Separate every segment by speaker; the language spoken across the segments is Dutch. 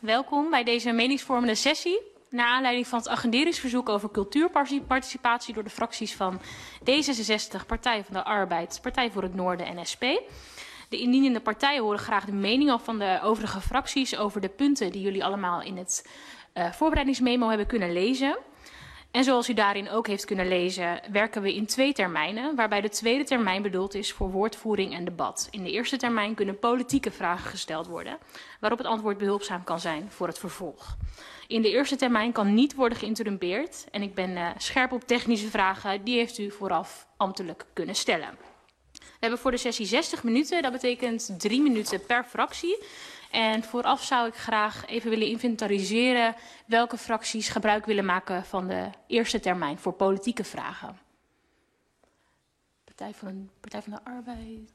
Speaker 1: Welkom bij deze meningsvormende sessie. Naar aanleiding van het agenderingsverzoek over cultuurparticipatie door de fracties van D66, Partij van de Arbeid, Partij voor het Noorden en SP. De indienende partijen horen graag de mening van de overige fracties over de punten die jullie allemaal in het voorbereidingsmemo hebben kunnen lezen. En zoals u daarin ook heeft kunnen lezen, werken we in 2 termijnen, waarbij de tweede termijn bedoeld is voor woordvoering en debat. In de eerste termijn kunnen politieke vragen gesteld worden, waarop het antwoord behulpzaam kan zijn voor het vervolg. In de eerste termijn kan niet worden geïnterrumpeerd en ik ben scherp op technische vragen, die heeft u vooraf ambtelijk kunnen stellen. We hebben voor de sessie 60 minuten, dat betekent 3 minuten per fractie. En vooraf zou ik graag even willen inventariseren welke fracties gebruik willen maken van de eerste termijn voor politieke vragen. Partij van de Arbeid.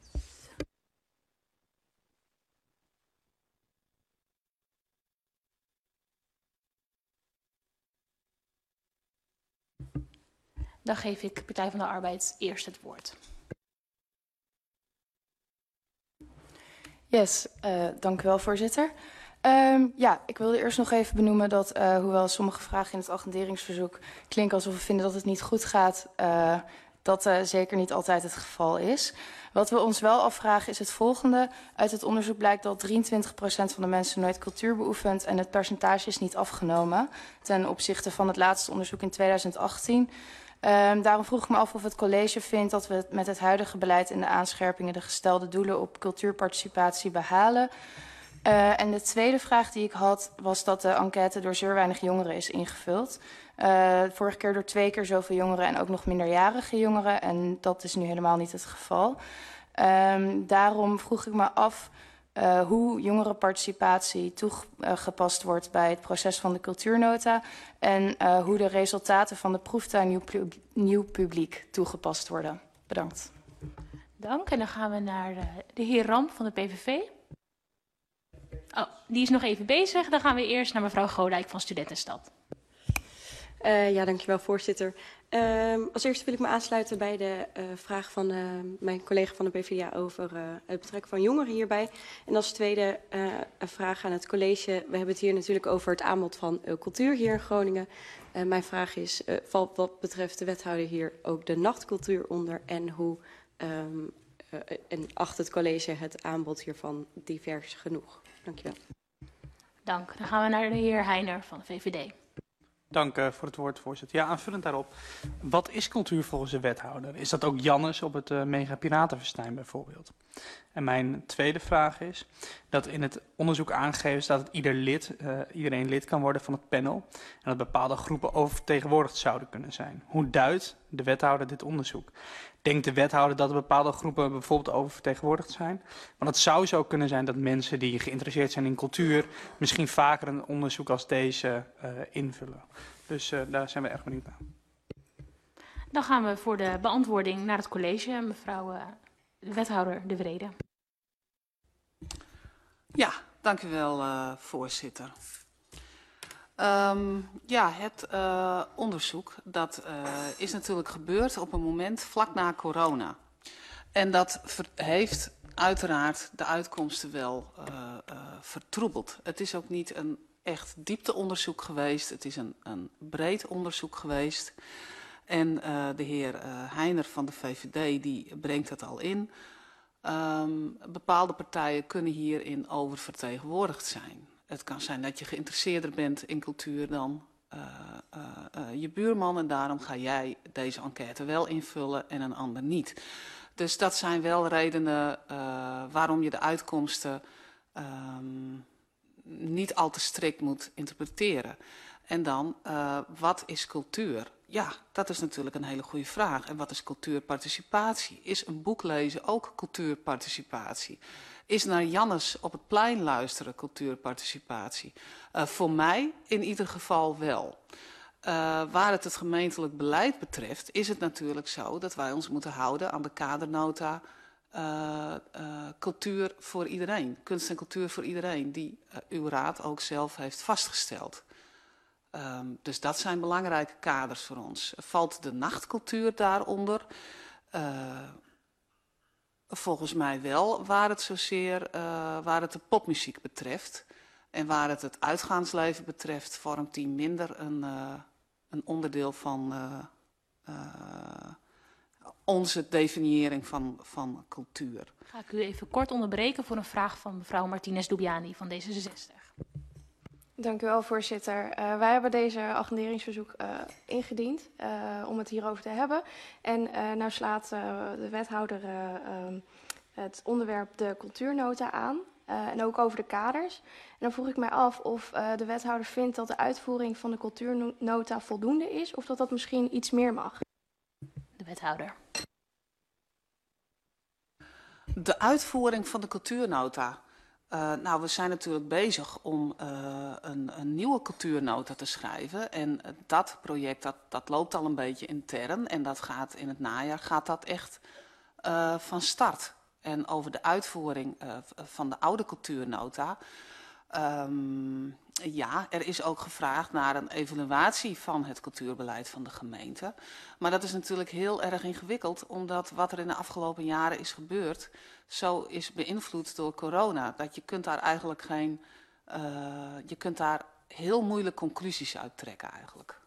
Speaker 1: Dan geef ik Partij van de Arbeid eerst het woord.
Speaker 2: Yes, dank u wel, voorzitter. Ja, ik wilde eerst nog even benoemen dat, hoewel sommige vragen in het agenderingsverzoek klinken alsof we vinden dat het niet goed gaat, dat zeker niet altijd het geval is. Wat we ons wel afvragen is het volgende. Uit het onderzoek blijkt dat 23% van de mensen nooit cultuur beoefent en het percentage is niet afgenomen ten opzichte van het laatste onderzoek in 2018. Daarom vroeg ik me af of het college vindt dat we met het huidige beleid en de aanscherpingen de gestelde doelen op cultuurparticipatie behalen. En de tweede vraag die ik had was dat de enquête door zeer weinig jongeren is ingevuld. Vorige keer door 2 keer zoveel jongeren en ook nog minderjarige jongeren. En dat is nu helemaal niet het geval. Daarom vroeg ik me af hoe jongerenparticipatie toegepast wordt bij het proces van de cultuurnota en hoe de resultaten van de proeftuin nieuw publiek toegepast worden. Bedankt.
Speaker 1: Dank. En dan gaan we naar de heer Ramp van de PVV. Oh, die is nog even bezig. Dan gaan we eerst naar mevrouw Godijk van Studentenstad.
Speaker 3: Ja, dankjewel, voorzitter. Als eerste wil ik me aansluiten bij de vraag van mijn collega van de PvdA over het betrekken van jongeren hierbij. En als tweede een vraag aan het college. We hebben het hier natuurlijk over het aanbod van cultuur hier in Groningen. Mijn vraag is, valt wat betreft de wethouder hier ook de nachtcultuur onder en hoe en acht het college het aanbod hiervan divers genoeg? Dankjewel.
Speaker 1: Dank. Dan gaan we naar de heer Heijner van de VVD.
Speaker 4: Dank voor het woord, voorzitter. Ja, aanvullend daarop. Wat is cultuur volgens de wethouder? Is dat ook Jannes op het Mega Piratenfestijn bijvoorbeeld? En mijn tweede vraag is dat in het onderzoek aangegeven staat dat iedereen lid kan worden van het panel en dat bepaalde groepen oververtegenwoordigd zouden kunnen zijn. Hoe duidt de wethouder dit onderzoek? Denkt de wethouder dat er bepaalde groepen bijvoorbeeld oververtegenwoordigd zijn? Want het zou zo kunnen zijn dat mensen die geïnteresseerd zijn in cultuur misschien vaker een onderzoek als deze invullen. Dus daar zijn we erg benieuwd naar.
Speaker 1: Dan gaan we voor de beantwoording naar het college. Mevrouw de wethouder De Vrede.
Speaker 5: Ja, dank u wel, voorzitter. Ja, het onderzoek dat is natuurlijk gebeurd op een moment vlak na corona. En dat heeft uiteraard de uitkomsten wel vertroebeld. Het is ook niet een echt diepteonderzoek geweest. Het is een breed onderzoek geweest. En de heer Heijner van de VVD die brengt het al in. Bepaalde partijen kunnen hierin oververtegenwoordigd zijn. Het kan zijn dat je geïnteresseerder bent in cultuur dan je buurman en daarom ga jij deze enquête wel invullen en een ander niet. Dus dat zijn wel redenen waarom je de uitkomsten niet al te strikt moet interpreteren. En dan, wat is cultuur? Ja, dat is natuurlijk een hele goede vraag. En wat is cultuurparticipatie? Is een boek lezen ook cultuurparticipatie? Is naar Jannes op het plein luisteren cultuurparticipatie? Voor mij in ieder geval wel. Waar het gemeentelijk beleid betreft is het natuurlijk zo dat wij ons moeten houden aan de kadernota cultuur voor iedereen. Kunst en cultuur voor iedereen, die uw raad ook zelf heeft vastgesteld. Dus dat zijn belangrijke kaders voor ons. Valt de nachtcultuur daaronder? Volgens mij wel, waar het de popmuziek betreft. En waar het uitgaansleven betreft vormt die minder een onderdeel van onze definiëring van cultuur.
Speaker 1: Ga ik u even kort onderbreken voor een vraag van mevrouw Martinez-Dubiani van D66.
Speaker 6: Dank u wel, voorzitter. Wij hebben deze agenderingsverzoek ingediend om het hierover te hebben. En nou slaat de wethouder het onderwerp de cultuurnota aan. En ook over de kaders. En dan vroeg ik mij af of de wethouder vindt dat de uitvoering van de cultuurnota voldoende is, of dat misschien iets meer mag.
Speaker 1: De wethouder.
Speaker 5: De uitvoering van de cultuurnota. Nou, we zijn natuurlijk bezig om een nieuwe cultuurnota te schrijven. En dat project dat loopt al een beetje intern. En dat gaat in het najaar gaat dat echt van start. En over de uitvoering van de oude cultuurnota. Ja, er is ook gevraagd naar een evaluatie van het cultuurbeleid van de gemeente. Maar dat is natuurlijk heel erg ingewikkeld, omdat wat er in de afgelopen jaren is gebeurd, zo is beïnvloed door corona. Dat je kunt daar eigenlijk je kunt daar heel moeilijk conclusies uit trekken eigenlijk.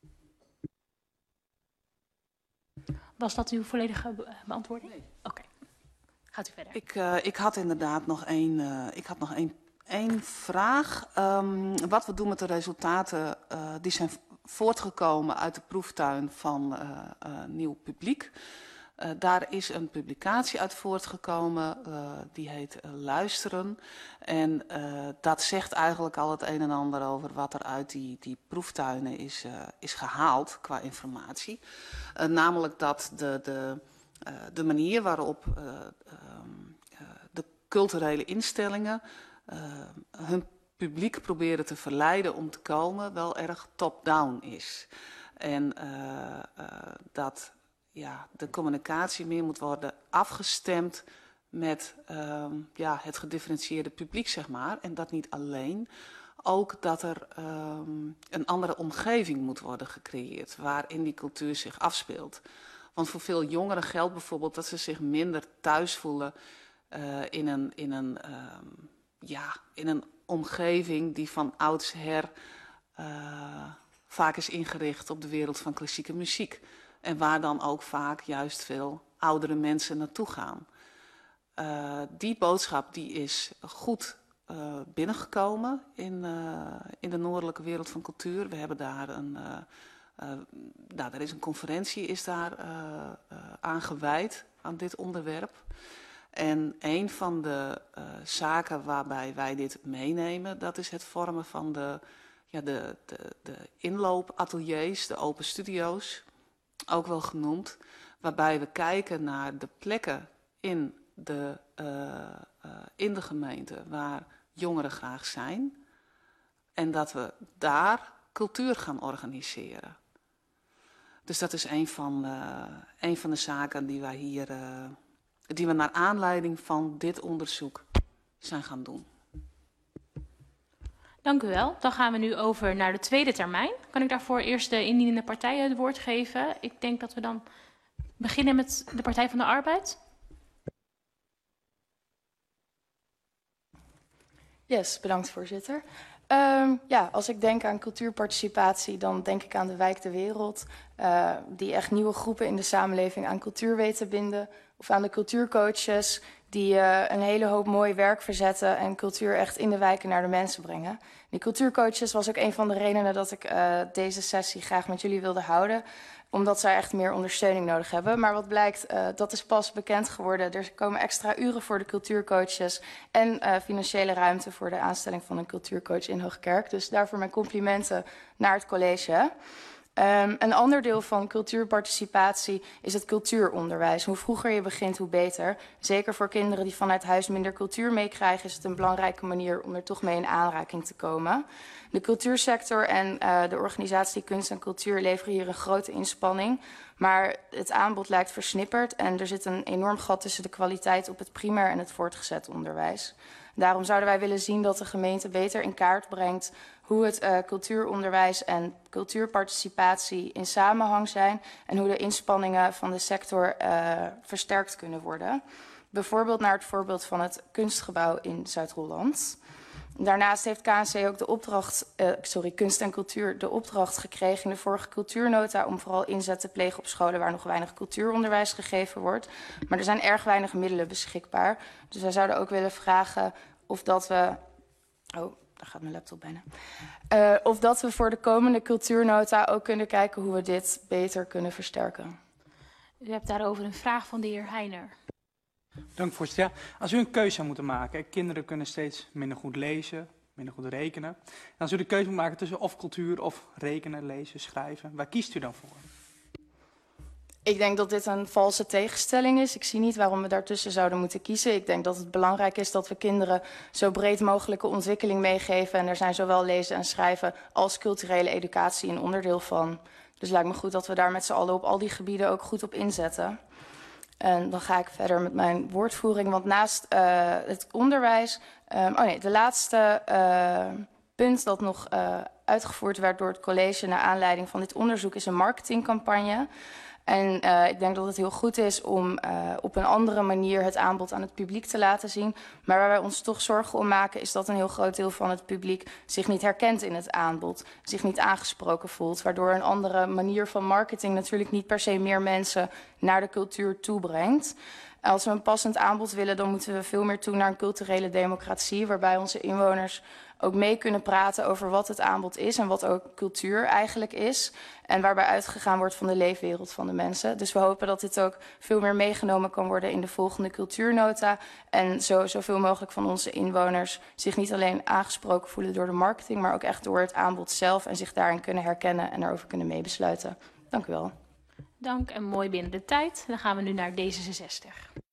Speaker 1: Was dat uw volledige beantwoording?
Speaker 5: Nee.
Speaker 1: Oké. Gaat u verder.
Speaker 5: Ik had inderdaad nog één vraag. Wat we doen met de resultaten die zijn voortgekomen uit de proeftuin van Nieuw Publiek. Daar is een publicatie uit voortgekomen, die heet Luisteren. En dat zegt eigenlijk al het een en ander over wat er uit die proeftuinen is gehaald qua informatie. Namelijk dat de manier waarop de culturele instellingen hun publiek proberen te verleiden om te komen wel erg top-down is. En dat de communicatie meer moet worden afgestemd met het gedifferentieerde publiek, zeg maar. En dat niet alleen. Ook dat er een andere omgeving moet worden gecreëerd waarin die cultuur zich afspeelt. Want voor veel jongeren geldt bijvoorbeeld dat ze zich minder thuis voelen in een omgeving die van oudsher vaak is ingericht op de wereld van klassieke muziek. En waar dan ook vaak juist veel oudere mensen naartoe gaan. Die boodschap die is goed binnengekomen in de noordelijke wereld van cultuur. We hebben daar er is een conferentie aan gewijd aan dit onderwerp. En een van de zaken waarbij wij dit meenemen, dat is het vormen van de inloopateliers, de open studio's, ook wel genoemd, waarbij we kijken naar de plekken in de gemeente waar jongeren graag zijn en dat we daar cultuur gaan organiseren. Dus dat is een van de zaken die wij hier, die we naar aanleiding van dit onderzoek zijn gaan doen.
Speaker 1: Dank u wel. Dan gaan we nu over naar de tweede termijn. Kan ik daarvoor eerst de indienende partijen het woord geven? Ik denk dat we dan beginnen met de Partij van de Arbeid.
Speaker 2: Yes, bedankt voorzitter. Als ik denk aan cultuurparticipatie, dan denk ik aan de Wijk de Wereld, die echt nieuwe groepen in de samenleving aan cultuur weet te binden. Of aan de cultuurcoaches, die een hele hoop mooi werk verzetten en cultuur echt in de wijken naar de mensen brengen. Die cultuurcoaches was ook een van de redenen dat ik deze sessie graag met jullie wilde houden. Omdat zij echt meer ondersteuning nodig hebben. Maar wat blijkt, dat is pas bekend geworden. Er komen extra uren voor de cultuurcoaches en financiële ruimte voor de aanstelling van een cultuurcoach in Hoogkerk. Dus daarvoor mijn complimenten naar het college. Een ander deel van cultuurparticipatie is het cultuuronderwijs. Hoe vroeger je begint, hoe beter. Zeker voor kinderen die vanuit huis minder cultuur meekrijgen, is het een belangrijke manier om er toch mee in aanraking te komen. De cultuursector en de organisatie Kunst en Cultuur leveren hier een grote inspanning. Maar het aanbod lijkt versnipperd en er zit een enorm gat tussen de kwaliteit op het primair en het voortgezet onderwijs. Daarom zouden wij willen zien dat de gemeente beter in kaart brengt hoe het cultuuronderwijs en cultuurparticipatie in samenhang zijn en hoe de inspanningen van de sector versterkt kunnen worden. Bijvoorbeeld naar het voorbeeld van het kunstgebouw in Zuid-Holland. Daarnaast heeft KNC ook de opdracht, Kunst en Cultuur, de opdracht gekregen in de vorige cultuurnota om vooral inzet te plegen op scholen waar nog weinig cultuuronderwijs gegeven wordt. Maar er zijn erg weinig middelen beschikbaar. Dus wij zouden ook willen vragen of dat we... Oh, daar gaat mijn laptop bijna. Of dat we voor de komende cultuurnota ook kunnen kijken hoe we dit beter kunnen versterken.
Speaker 1: U hebt daarover een vraag van de heer Heijner.
Speaker 4: Dank voorzitter. Ja, als u een keuze zou moeten maken, kinderen kunnen steeds minder goed lezen, minder goed rekenen. En als u de keuze moet maken tussen of cultuur of rekenen, lezen, schrijven, waar kiest u dan voor?
Speaker 2: Ik denk dat dit een valse tegenstelling is. Ik zie niet waarom we daartussen zouden moeten kiezen. Ik denk dat het belangrijk is dat we kinderen zo breed mogelijke ontwikkeling meegeven. En er zijn zowel lezen en schrijven als culturele educatie een onderdeel van. Dus het lijkt me goed dat we daar met z'n allen op al die gebieden ook goed op inzetten. En dan ga ik verder met mijn woordvoering. Want naast het onderwijs... de laatste punt dat nog uitgevoerd werd door het college naar aanleiding van dit onderzoek is een marketingcampagne. En ik denk dat het heel goed is om op een andere manier het aanbod aan het publiek te laten zien. Maar waar wij ons toch zorgen om maken is dat een heel groot deel van het publiek zich niet herkent in het aanbod. Zich niet aangesproken voelt. Waardoor een andere manier van marketing natuurlijk niet per se meer mensen naar de cultuur toebrengt. Als we een passend aanbod willen, dan moeten we veel meer toe naar een culturele democratie. Waarbij onze inwoners ook mee kunnen praten over wat het aanbod is en wat ook cultuur eigenlijk is. En waarbij uitgegaan wordt van de leefwereld van de mensen. Dus we hopen dat dit ook veel meer meegenomen kan worden in de volgende cultuurnota. En zoveel mogelijk van onze inwoners zich niet alleen aangesproken voelen door de marketing, maar ook echt door het aanbod zelf en zich daarin kunnen herkennen en daarover kunnen meebesluiten. Dank u wel.
Speaker 1: Dank en mooi binnen de tijd. Dan gaan we nu naar D66.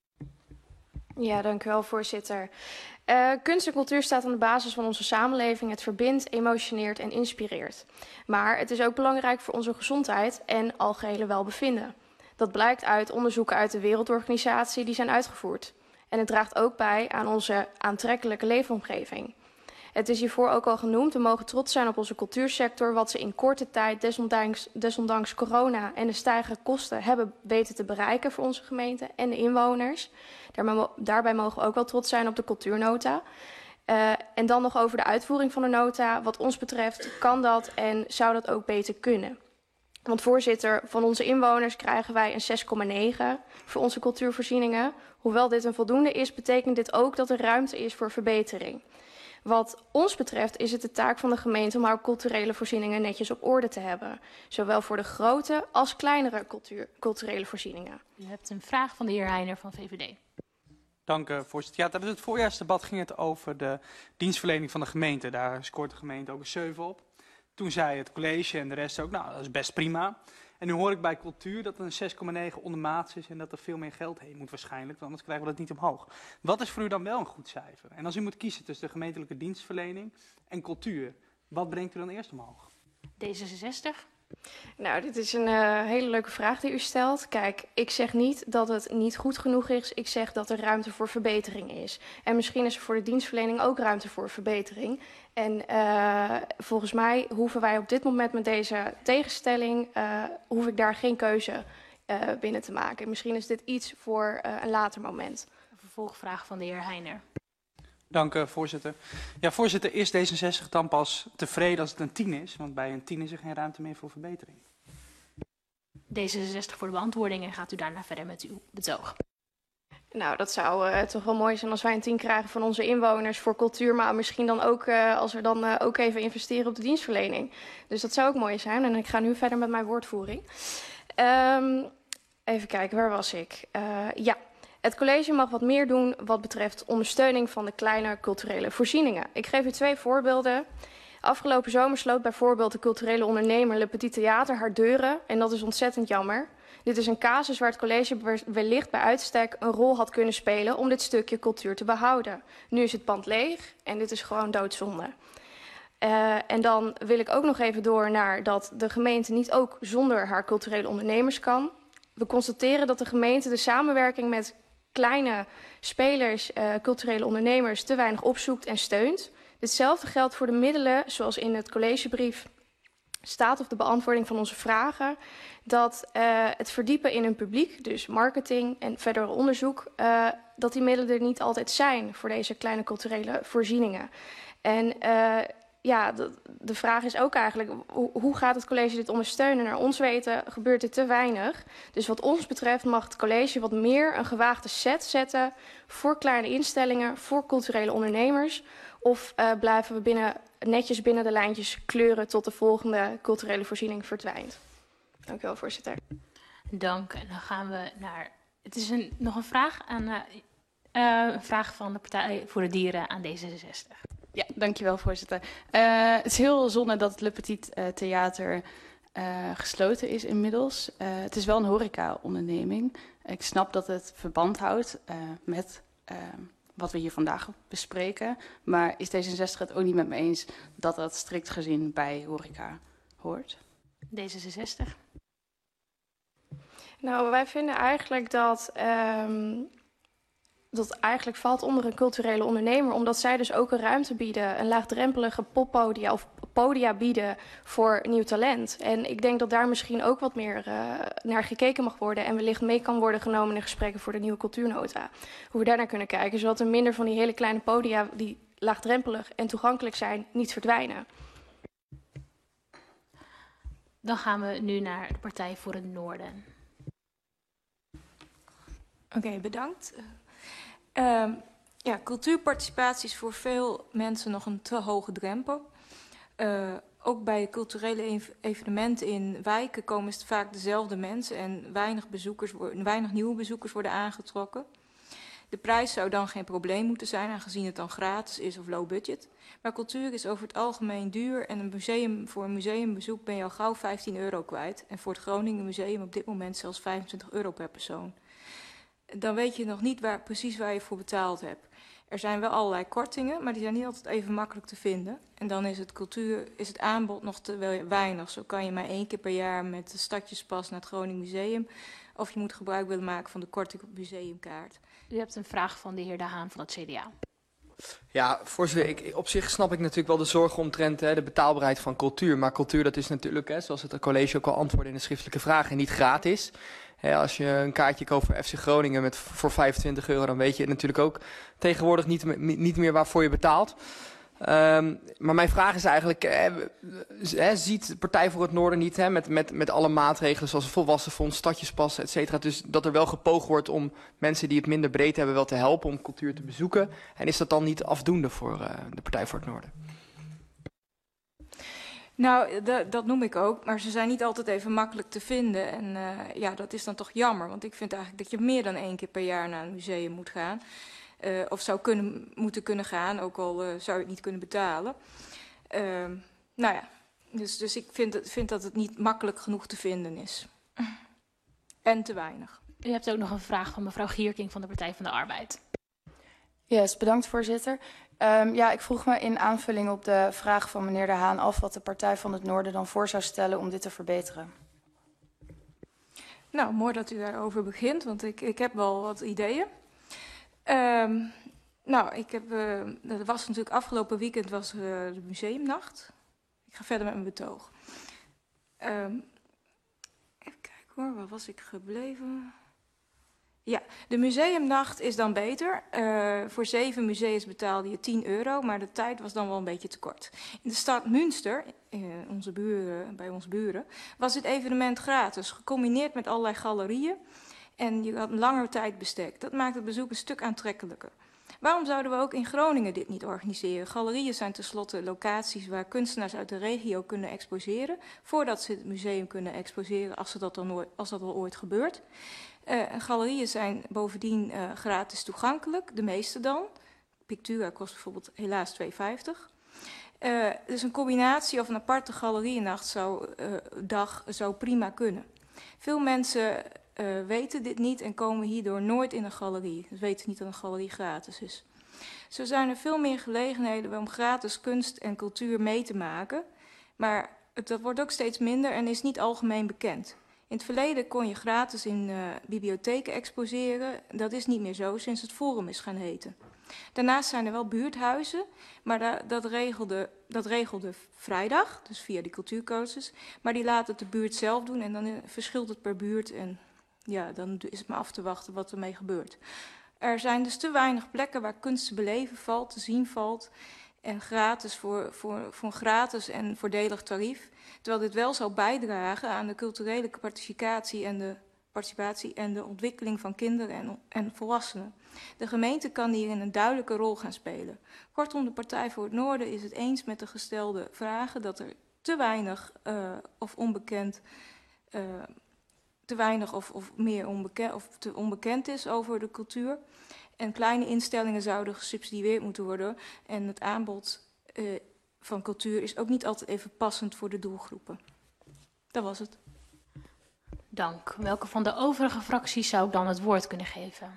Speaker 6: Ja, dank u wel, voorzitter. Kunst en cultuur staat aan de basis van onze samenleving. Het verbindt, emotioneert en inspireert. Maar het is ook belangrijk voor onze gezondheid en algehele welbevinden. Dat blijkt uit onderzoeken uit de Wereldorganisatie die zijn uitgevoerd. En het draagt ook bij aan onze aantrekkelijke leefomgeving. Het is hiervoor ook al genoemd, we mogen trots zijn op onze cultuursector, wat ze in korte tijd, desondanks corona en de stijgende kosten, hebben weten te bereiken voor onze gemeente en de inwoners. Daarbij mogen we ook wel trots zijn op de cultuurnota. En dan nog over de uitvoering van de nota. Wat ons betreft kan dat en zou dat ook beter kunnen. Want voorzitter, van onze inwoners krijgen wij een 6,9 voor onze cultuurvoorzieningen. Hoewel dit een voldoende is, betekent dit ook dat er ruimte is voor verbetering. Wat ons betreft is het de taak van de gemeente om haar culturele voorzieningen netjes op orde te hebben. Zowel voor de grote als kleinere culturele voorzieningen.
Speaker 1: U hebt een vraag van de heer Heijner van VVD.
Speaker 4: Dank voorzitter. Ja, tijdens het voorjaarsdebat ging het over de dienstverlening van de gemeente. Daar scoort de gemeente ook een 7 op. Toen zei het college en de rest ook, nou dat is best prima. En nu hoor ik bij cultuur dat het een 6,9 ondermaats is en dat er veel meer geld heen moet waarschijnlijk, want anders krijgen we dat niet omhoog. Wat is voor u dan wel een goed cijfer? En als u moet kiezen tussen de gemeentelijke dienstverlening en cultuur, wat brengt u dan eerst omhoog?
Speaker 1: D66.
Speaker 6: Nou, dit is een hele leuke vraag die u stelt. Kijk, ik zeg niet dat het niet goed genoeg is. Ik zeg dat er ruimte voor verbetering is. En misschien is er voor de dienstverlening ook ruimte voor verbetering. En volgens mij hoeven wij op dit moment met deze tegenstelling, hoef ik daar geen keuze binnen te maken. Misschien is dit iets voor een later moment.
Speaker 1: Een vervolgvraag van de heer Heijner.
Speaker 4: Dank voorzitter. Ja, voorzitter, is D66 dan pas tevreden als het een 10 is? Want bij een 10 is er geen ruimte meer voor verbetering.
Speaker 1: D66 voor de beantwoording en gaat u daarna verder met uw betoog.
Speaker 6: Nou, dat zou toch wel mooi zijn als wij een 10 krijgen van onze inwoners voor cultuur. Maar misschien dan ook als we dan ook even investeren op de dienstverlening. Dus dat zou ook mooi zijn. En ik ga nu verder met mijn woordvoering. Even kijken, waar was ik? Ja. Het college mag wat meer doen wat betreft ondersteuning van de kleine culturele voorzieningen. Ik geef u 2 voorbeelden. Afgelopen zomer sloot bijvoorbeeld de culturele ondernemer Le Petit Theater haar deuren. En dat is ontzettend jammer. Dit is een casus waar het college wellicht bij uitstek een rol had kunnen spelen om dit stukje cultuur te behouden. Nu is het pand leeg en dit is gewoon doodzonde. En dan wil ik ook nog even door naar dat de gemeente niet ook zonder haar culturele ondernemers kan. We constateren dat de gemeente de samenwerking met kleine spelers, culturele ondernemers, te weinig opzoekt en steunt. Ditzelfde geldt voor de middelen, zoals in het collegebrief staat of de beantwoording van onze vragen, dat het verdiepen in een publiek, dus marketing en verder onderzoek, dat die middelen er niet altijd zijn voor deze kleine culturele voorzieningen. En ja, de vraag is ook eigenlijk, hoe gaat het college dit ondersteunen? Naar ons weten gebeurt dit te weinig. Dus wat ons betreft mag het college wat meer een gewaagde set zetten voor kleine instellingen, voor culturele ondernemers. Of blijven we netjes binnen de lijntjes kleuren tot de volgende culturele voorziening verdwijnt? Dank u wel, voorzitter.
Speaker 1: Dank. En dan gaan we naar... Het is nog een vraag aan... een vraag van de Partij voor de Dieren aan D66.
Speaker 2: Ja, dankjewel, voorzitter. Het is heel zonde dat het Le Petit Theater gesloten is inmiddels. Het is wel een horeca-onderneming. Ik snap dat het verband houdt met wat we hier vandaag bespreken. Maar is D66 het ook niet met me eens dat dat strikt gezien bij horeca hoort?
Speaker 1: D66.
Speaker 6: Nou, wij vinden eigenlijk dat eigenlijk valt onder een culturele ondernemer, omdat zij dus ook een ruimte bieden, een laagdrempelige poppodia of podia bieden voor nieuw talent. En ik denk dat daar misschien ook wat meer naar gekeken mag worden en wellicht mee kan worden genomen in gesprekken voor de nieuwe cultuurnota. Hoe we daar naar kunnen kijken, zodat er minder van die hele kleine podia die laagdrempelig en toegankelijk zijn, niet verdwijnen.
Speaker 1: Dan gaan we nu naar de Partij voor het Noorden.
Speaker 7: Oké, bedankt. Ja, cultuurparticipatie is voor veel mensen nog een te hoge drempel. Ook bij culturele evenementen in wijken komen vaak dezelfde mensen en weinig nieuwe bezoekers worden aangetrokken. De prijs zou dan geen probleem moeten zijn, aangezien het dan gratis is of low budget. Maar cultuur is over het algemeen duur en voor een museumbezoek ben je al gauw €15 kwijt. En voor het Groningen Museum op dit moment zelfs €25 per persoon. Dan weet je nog niet precies waar je voor betaald hebt. Er zijn wel allerlei kortingen, maar die zijn niet altijd even makkelijk te vinden. En dan is het aanbod nog te weinig. Zo kan je maar 1 keer per jaar met de stadjespas naar het Groningen Museum. Of je moet gebruik willen maken van de korting op museumkaart.
Speaker 1: U hebt een vraag van de heer De Haan van het CDA.
Speaker 8: Ja, voorzitter, op zich snap ik natuurlijk wel de zorgen omtrent de betaalbaarheid van cultuur. Maar cultuur, dat is natuurlijk, zoals het college ook al antwoordde in de schriftelijke vragen, niet gratis. Als je een kaartje koopt voor FC Groningen voor €25, dan weet je natuurlijk ook tegenwoordig niet meer waarvoor je betaalt. Maar mijn vraag is eigenlijk, ziet de Partij voor het Noorden niet met alle maatregelen zoals volwassenfonds, stadjespassen, et cetera, dus dat er wel gepoogd wordt om mensen die het minder breed hebben wel te helpen om cultuur te bezoeken? En is dat dan niet afdoende voor de Partij voor het Noorden?
Speaker 7: Nou, dat noem ik ook, maar ze zijn niet altijd even makkelijk te vinden. En ja, dat is dan toch jammer, want ik vind eigenlijk dat je meer dan 1 keer per jaar naar een museum moet gaan. Of zou moeten kunnen gaan, ook al zou je het niet kunnen betalen. Nou ja, dus ik vind dat het niet makkelijk genoeg te vinden is. En te weinig.
Speaker 1: U hebt ook nog een vraag van mevrouw Gierking van de Partij van de Arbeid.
Speaker 2: Yes, bedankt voorzitter. Ja, ik vroeg me in aanvulling op de vraag van meneer De Haan af wat de Partij van het Noorden dan voor zou stellen om dit te verbeteren.
Speaker 7: Nou, mooi dat u daarover begint, want ik heb wel wat ideeën. Nou, dat was natuurlijk afgelopen weekend was de museumnacht. Ik ga verder met mijn betoog. Even kijken hoor, waar was ik gebleven? Ja, de museumnacht is dan beter. Voor 7 museums betaalde je €10, maar de tijd was dan wel een beetje te kort. In de stad Münster, bij onze buren, was dit evenement gratis, gecombineerd met allerlei galerieën. En je had een langer tijdbestek. Dat maakt het bezoek een stuk aantrekkelijker. Waarom zouden we ook in Groningen dit niet organiseren? Galerieën zijn tenslotte locaties waar kunstenaars uit de regio kunnen exposeren, voordat ze het museum kunnen exposeren, als dat al ooit gebeurt. Galerieën zijn bovendien gratis toegankelijk, de meeste dan. Pictura kost bijvoorbeeld helaas €2,50. Dus een combinatie of een aparte galerieënnacht zou prima kunnen. Veel mensen weten dit niet en komen hierdoor nooit in een galerie. Ze weten niet dat een galerie gratis is. Zo zijn er veel meer gelegenheden om gratis kunst en cultuur mee te maken. Maar dat wordt ook steeds minder en is niet algemeen bekend. In het verleden kon je gratis in bibliotheken exposeren. Dat is niet meer zo sinds het Forum is gaan heten. Daarnaast zijn er wel buurthuizen, maar dat regelde vrijdag, dus via die cultuurcoaches. Maar die laten het de buurt zelf doen en dan verschilt het per buurt. En ja, dan is het maar af te wachten wat ermee gebeurt. Er zijn dus te weinig plekken waar kunst te beleven valt, te zien valt. en gratis voor een gratis en voordelig tarief. Terwijl dit wel zou bijdragen aan de culturele participatie en de ontwikkeling van kinderen en volwassenen. De gemeente kan hierin een duidelijke rol gaan spelen. Kortom, de Partij voor het Noorden is het eens met de gestelde vragen dat er te weinig te onbekend is over de cultuur. En kleine instellingen zouden gesubsidieerd moeten worden. En het aanbod van cultuur is ook niet altijd even passend voor de doelgroepen. Dat was het.
Speaker 1: Dank. Welke van de overige fracties zou ik dan het woord kunnen geven?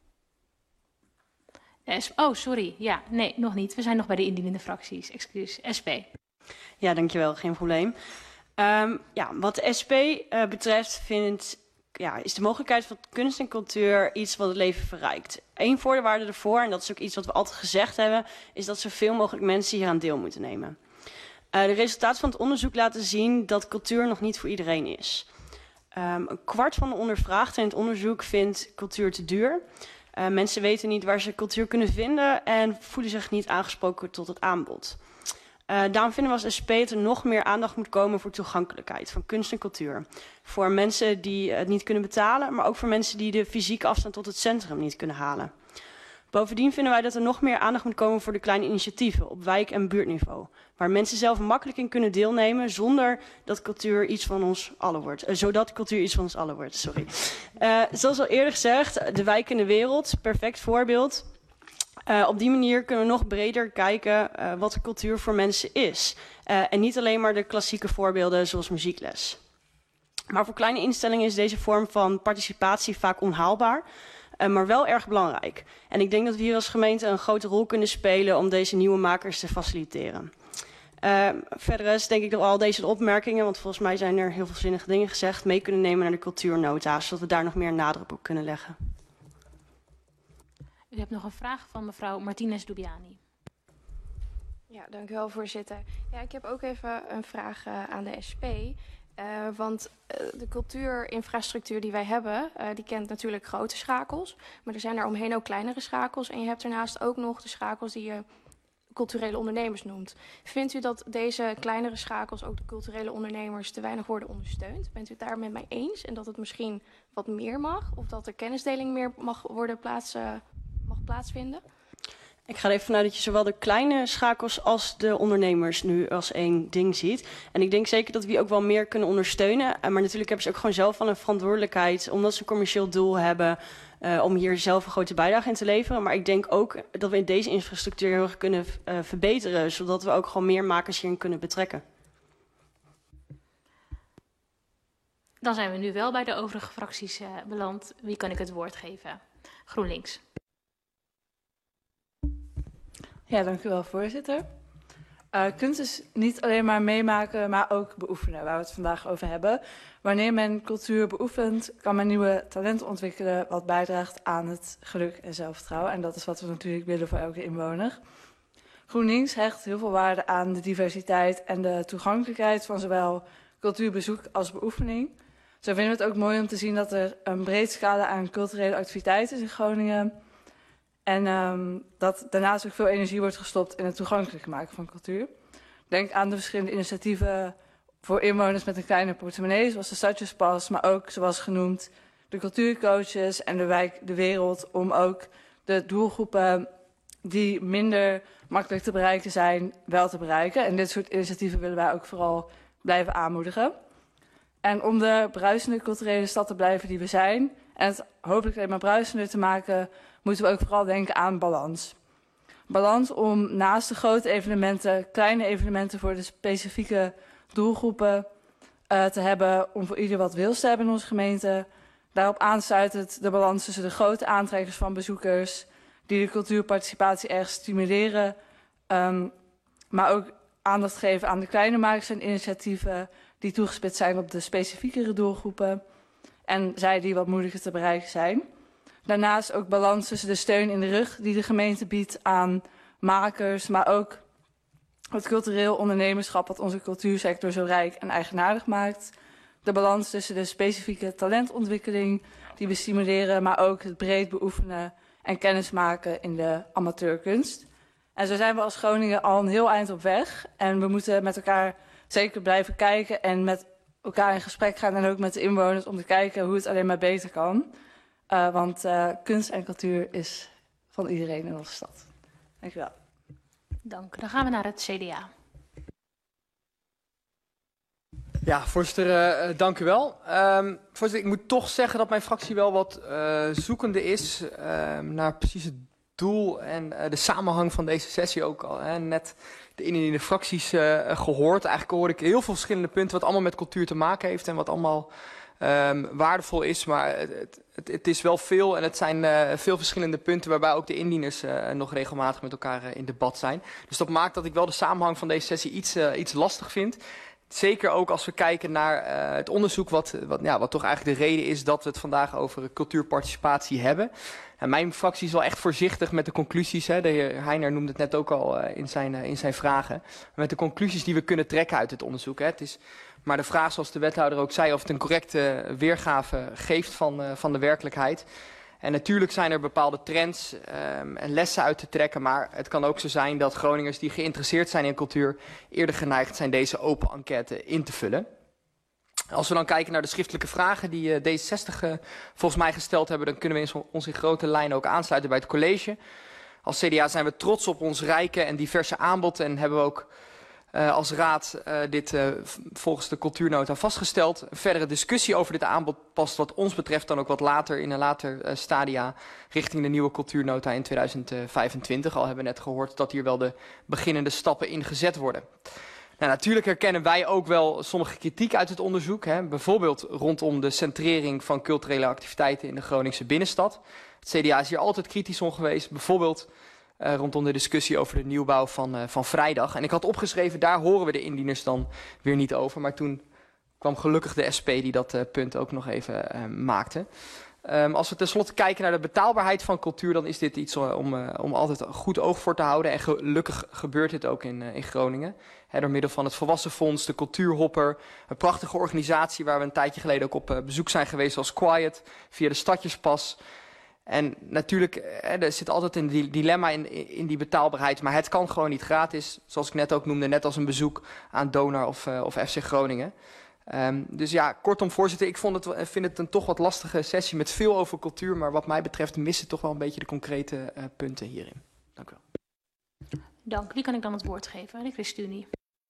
Speaker 1: Oh, sorry. Ja, nee, nog niet. We zijn nog bij de indienende fracties. Excuus. SP.
Speaker 9: Ja, dankjewel. Geen probleem. Wat de SP betreft is de mogelijkheid van kunst en cultuur iets wat het leven verrijkt. Eén voorwaarde ervoor, en dat is ook iets wat we altijd gezegd hebben, is dat zoveel mogelijk mensen hier aan deel moeten nemen. De resultaten van het onderzoek laten zien dat cultuur nog niet voor iedereen is. Een kwart van de ondervraagden in het onderzoek vindt cultuur te duur. Mensen weten niet waar ze cultuur kunnen vinden en voelen zich niet aangesproken tot het aanbod. Daarom vinden we als SP dat er nog meer aandacht moet komen voor toegankelijkheid van kunst en cultuur. Voor mensen die het niet kunnen betalen, maar ook voor mensen die de fysieke afstand tot het centrum niet kunnen halen. Bovendien vinden wij dat er nog meer aandacht moet komen voor de kleine initiatieven op wijk- en buurtniveau. Waar mensen zelf makkelijk in kunnen deelnemen zonder dat cultuur iets van ons allen wordt. Zodat cultuur iets van ons allen wordt, sorry. Zoals al eerder gezegd, de wijk in de wereld, perfect voorbeeld. Op die manier kunnen we nog breder kijken wat de cultuur voor mensen is. En niet alleen maar de klassieke voorbeelden zoals muziekles. Maar voor kleine instellingen is deze vorm van participatie vaak onhaalbaar. Maar wel erg belangrijk. En ik denk dat we hier als gemeente een grote rol kunnen spelen om deze nieuwe makers te faciliteren. Verder is denk ik dat al deze opmerkingen, want volgens mij zijn er heel veel zinnige dingen gezegd, mee kunnen nemen naar de cultuurnota, zodat we daar nog meer nadruk op kunnen leggen.
Speaker 1: U hebt nog een vraag van mevrouw Martinez Dubiani.
Speaker 6: Ja, dank u wel, voorzitter. Ja, ik heb ook even een vraag aan de SP. Want de cultuurinfrastructuur die wij hebben, die kent natuurlijk grote schakels. Maar er zijn er omheen ook kleinere schakels. En je hebt daarnaast ook nog de schakels die je culturele ondernemers noemt. Vindt u dat deze kleinere schakels, ook de culturele ondernemers, te weinig worden ondersteund? Bent u het daar met mij eens? En dat het misschien wat meer mag? Of dat er kennisdeling meer mag plaatsvinden?
Speaker 9: Ik ga er even vanuit dat je zowel de kleine schakels als de ondernemers nu als één ding ziet. En ik denk zeker dat we die ook wel meer kunnen ondersteunen. Maar natuurlijk hebben ze ook gewoon zelf wel een verantwoordelijkheid, omdat ze een commercieel doel hebben, om hier zelf een grote bijdrage in te leveren. Maar ik denk ook dat we in deze infrastructuur heel erg kunnen verbeteren, zodat we ook gewoon meer makers hierin kunnen betrekken.
Speaker 1: Dan zijn we nu wel bij de overige fracties beland. Wie kan ik het woord geven? GroenLinks.
Speaker 10: Ja, dank u wel, voorzitter. Kunst is niet alleen maar meemaken, maar ook beoefenen, waar we het vandaag over hebben. Wanneer men cultuur beoefent, kan men nieuwe talenten ontwikkelen, wat bijdraagt aan het geluk en zelfvertrouwen. En dat is wat we natuurlijk willen voor elke inwoner. GroenLinks hecht heel veel waarde aan de diversiteit en de toegankelijkheid van zowel cultuurbezoek als beoefening. Zo vinden we het ook mooi om te zien dat er een breed scala aan culturele activiteiten is in Groningen. En dat daarnaast ook veel energie wordt gestopt in het toegankelijk maken van cultuur. Denk aan de verschillende initiatieven voor inwoners met een kleine portemonnee, zoals de Stadjespas, maar ook, zoals genoemd, de cultuurcoaches en de wijk De Wereld, om ook de doelgroepen die minder makkelijk te bereiken zijn, wel te bereiken. En dit soort initiatieven willen wij ook vooral blijven aanmoedigen. En om de bruisende culturele stad te blijven die we zijn, en het hopelijk alleen maar bruisender te maken, moeten we ook vooral denken aan balans. Balans om naast de grote evenementen, kleine evenementen voor de specifieke doelgroepen te hebben, om voor ieder wat wils te hebben in onze gemeente. Daarop aansluitend de balans tussen de grote aantrekkers van bezoekers, die de cultuurparticipatie erg stimuleren, maar ook aandacht geven aan de kleine makers en initiatieven die toegespitst zijn op de specifiekere doelgroepen en zij die wat moeilijker te bereiken zijn. Daarnaast ook balans tussen de steun in de rug die de gemeente biedt aan makers, maar ook het cultureel ondernemerschap wat onze cultuursector zo rijk en eigenaardig maakt. De balans tussen de specifieke talentontwikkeling die we stimuleren, maar ook het breed beoefenen en kennismaken in de amateurkunst. En zo zijn we als Groningen al een heel eind op weg. En we moeten met elkaar zeker blijven kijken en met elkaar in gesprek gaan. En ook met de inwoners om te kijken hoe het alleen maar beter kan. Want kunst en cultuur is van iedereen in onze stad. Dank u wel.
Speaker 1: Dank. Dan gaan we naar het CDA.
Speaker 8: Ja, voorzitter, dank u wel. Voorzitter, ik moet toch zeggen dat mijn fractie wel wat zoekende is naar precies het doel en de samenhang van deze sessie ook al. Net in de fracties gehoord. Eigenlijk hoor ik heel veel verschillende punten wat allemaal met cultuur te maken heeft en wat allemaal waardevol is. Maar het is wel veel en het zijn veel verschillende punten waarbij ook de indieners nog regelmatig met elkaar in debat zijn. Dus dat maakt dat ik wel de samenhang van deze sessie iets lastig vind. Zeker ook als we kijken naar het onderzoek wat toch eigenlijk de reden is dat we het vandaag over cultuurparticipatie hebben. En mijn fractie is wel echt voorzichtig met de conclusies. Hè. De heer Heiner noemde het net ook al in zijn vragen. Met de conclusies die we kunnen trekken uit het onderzoek. Hè. Het is maar de vraag, zoals de wethouder ook zei, of het een correcte weergave geeft van de werkelijkheid. En natuurlijk zijn er bepaalde trends en lessen uit te trekken. Maar het kan ook zo zijn dat Groningers die geïnteresseerd zijn in cultuur eerder geneigd zijn deze open enquête in te vullen. Als we dan kijken naar de schriftelijke vragen die D66 volgens mij gesteld hebben, dan kunnen we ons in grote lijnen ook aansluiten bij het college. Als CDA zijn we trots op ons rijke en diverse aanbod en hebben we ook als raad dit volgens de cultuurnota vastgesteld. Een verdere discussie over dit aanbod past wat ons betreft dan ook wat later in een later stadia richting de nieuwe cultuurnota in 2025. Al hebben we net gehoord dat hier wel de beginnende stappen in gezet worden. Nou, natuurlijk herkennen wij ook wel sommige kritiek uit het onderzoek. Hè. Bijvoorbeeld rondom de centrering van culturele activiteiten in de Groningse binnenstad. Het CDA is hier altijd kritisch om geweest. Bijvoorbeeld rondom de discussie over de nieuwbouw van Vrijdag. En ik had opgeschreven, daar horen we de indieners dan weer niet over. Maar toen kwam gelukkig de SP die dat punt ook nog even maakte. Als we tenslotte kijken naar de betaalbaarheid van cultuur, dan is dit iets om altijd goed oog voor te houden. En gelukkig gebeurt dit ook in Groningen. Door middel van het Volwassen Fonds, de Cultuurhopper, een prachtige organisatie waar we een tijdje geleden ook op bezoek zijn geweest als Quiet, via de Stadjespas. En natuurlijk, er zit altijd een dilemma in die betaalbaarheid, maar het kan gewoon niet gratis. Zoals ik net ook noemde, net als een bezoek aan Donar of FC Groningen. Dus ja, kortom voorzitter, ik vind het een toch wat lastige sessie met veel over cultuur. Maar wat mij betreft missen toch wel een beetje de concrete punten hierin. Dank u wel.
Speaker 1: Dank. Wie kan ik dan het woord geven? De ChristenUnie.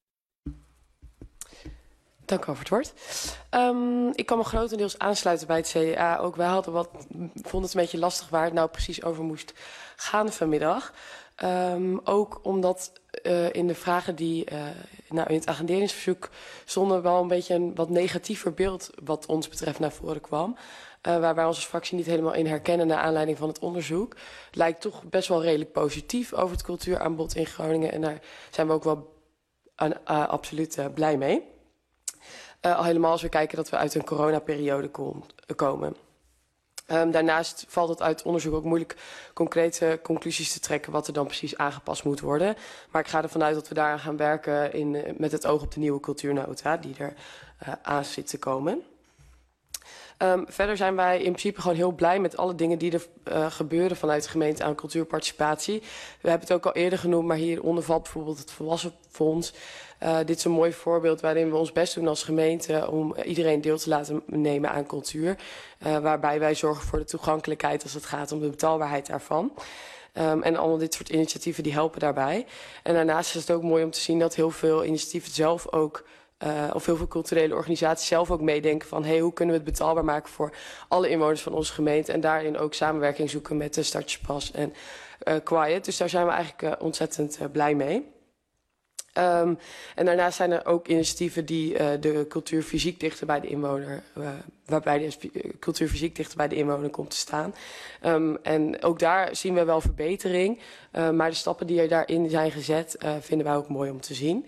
Speaker 11: Dank u wel voor het woord. Ik kan me grotendeels aansluiten bij het CDA. Ook wij vonden het een beetje lastig waar het nou precies over moest gaan vanmiddag. Ook omdat in de vragen die in het agenderingsverzoek stonden wel een beetje een wat negatiever beeld wat ons betreft naar voren kwam. Waar wij onze fractie niet helemaal in herkennen naar aanleiding van het onderzoek. Het lijkt toch best wel redelijk positief over het cultuuraanbod in Groningen. En daar zijn we ook wel absoluut blij mee. Al helemaal als we kijken dat we uit een coronaperiode komen. Daarnaast valt het uit onderzoek ook moeilijk concrete conclusies te trekken wat er dan precies aangepast moet worden. Maar ik ga ervan uit dat we daaraan gaan werken met het oog op de nieuwe cultuurnota die er aan zit te komen. Verder zijn wij in principe gewoon heel blij met alle dingen die er gebeuren vanuit de gemeente aan cultuurparticipatie. We hebben het ook al eerder genoemd, maar hieronder valt bijvoorbeeld het Volwassen Fonds. Dit is een mooi voorbeeld waarin we ons best doen als gemeente om iedereen deel te laten nemen aan cultuur. Waarbij wij zorgen voor de toegankelijkheid als het gaat om de betaalbaarheid daarvan. En allemaal dit soort initiatieven die helpen daarbij. En daarnaast is het ook mooi om te zien dat heel veel initiatieven zelf ook of heel veel culturele organisaties zelf ook meedenken van hoe kunnen we het betaalbaar maken voor alle inwoners van onze gemeente. En daarin ook samenwerking zoeken met de Stadjespas en Quiet. Dus daar zijn we eigenlijk ontzettend blij mee. En daarnaast zijn er ook initiatieven die de cultuur fysiek dichter bij de inwoner, waarbij de cultuur fysiek dichter bij de inwoner komt te staan. En ook daar zien we wel verbetering. Maar de stappen die er daarin zijn gezet, vinden wij ook mooi om te zien.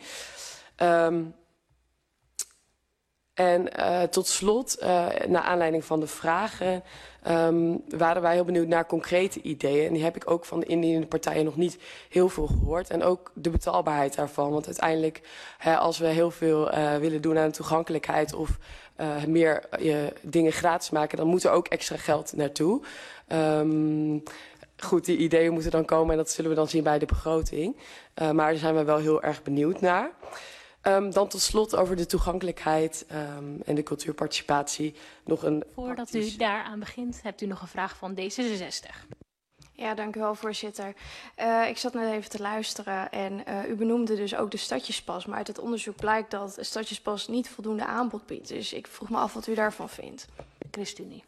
Speaker 11: En tot slot, naar aanleiding van de vragen, waren wij heel benieuwd naar concrete ideeën. En die heb ik ook van de indienende partijen nog niet heel veel gehoord. En ook de betaalbaarheid daarvan. Want uiteindelijk, als we heel veel willen doen aan de toegankelijkheid of meer dingen gratis maken, dan moet er ook extra geld naartoe. goed, die ideeën moeten dan komen en dat zullen we dan zien bij de begroting. Maar daar zijn we wel heel erg benieuwd naar. Dan tot slot over de toegankelijkheid en de cultuurparticipatie. Nog een
Speaker 1: Voordat u daaraan begint, hebt u nog een vraag van D66.
Speaker 6: Ja, dank u wel, voorzitter. Ik zat net even te luisteren en u benoemde dus ook de stadjespas. Maar uit het onderzoek blijkt dat de stadjespas niet voldoende aanbod biedt. Dus ik vroeg me af wat u daarvan vindt.
Speaker 1: ChristenUnie.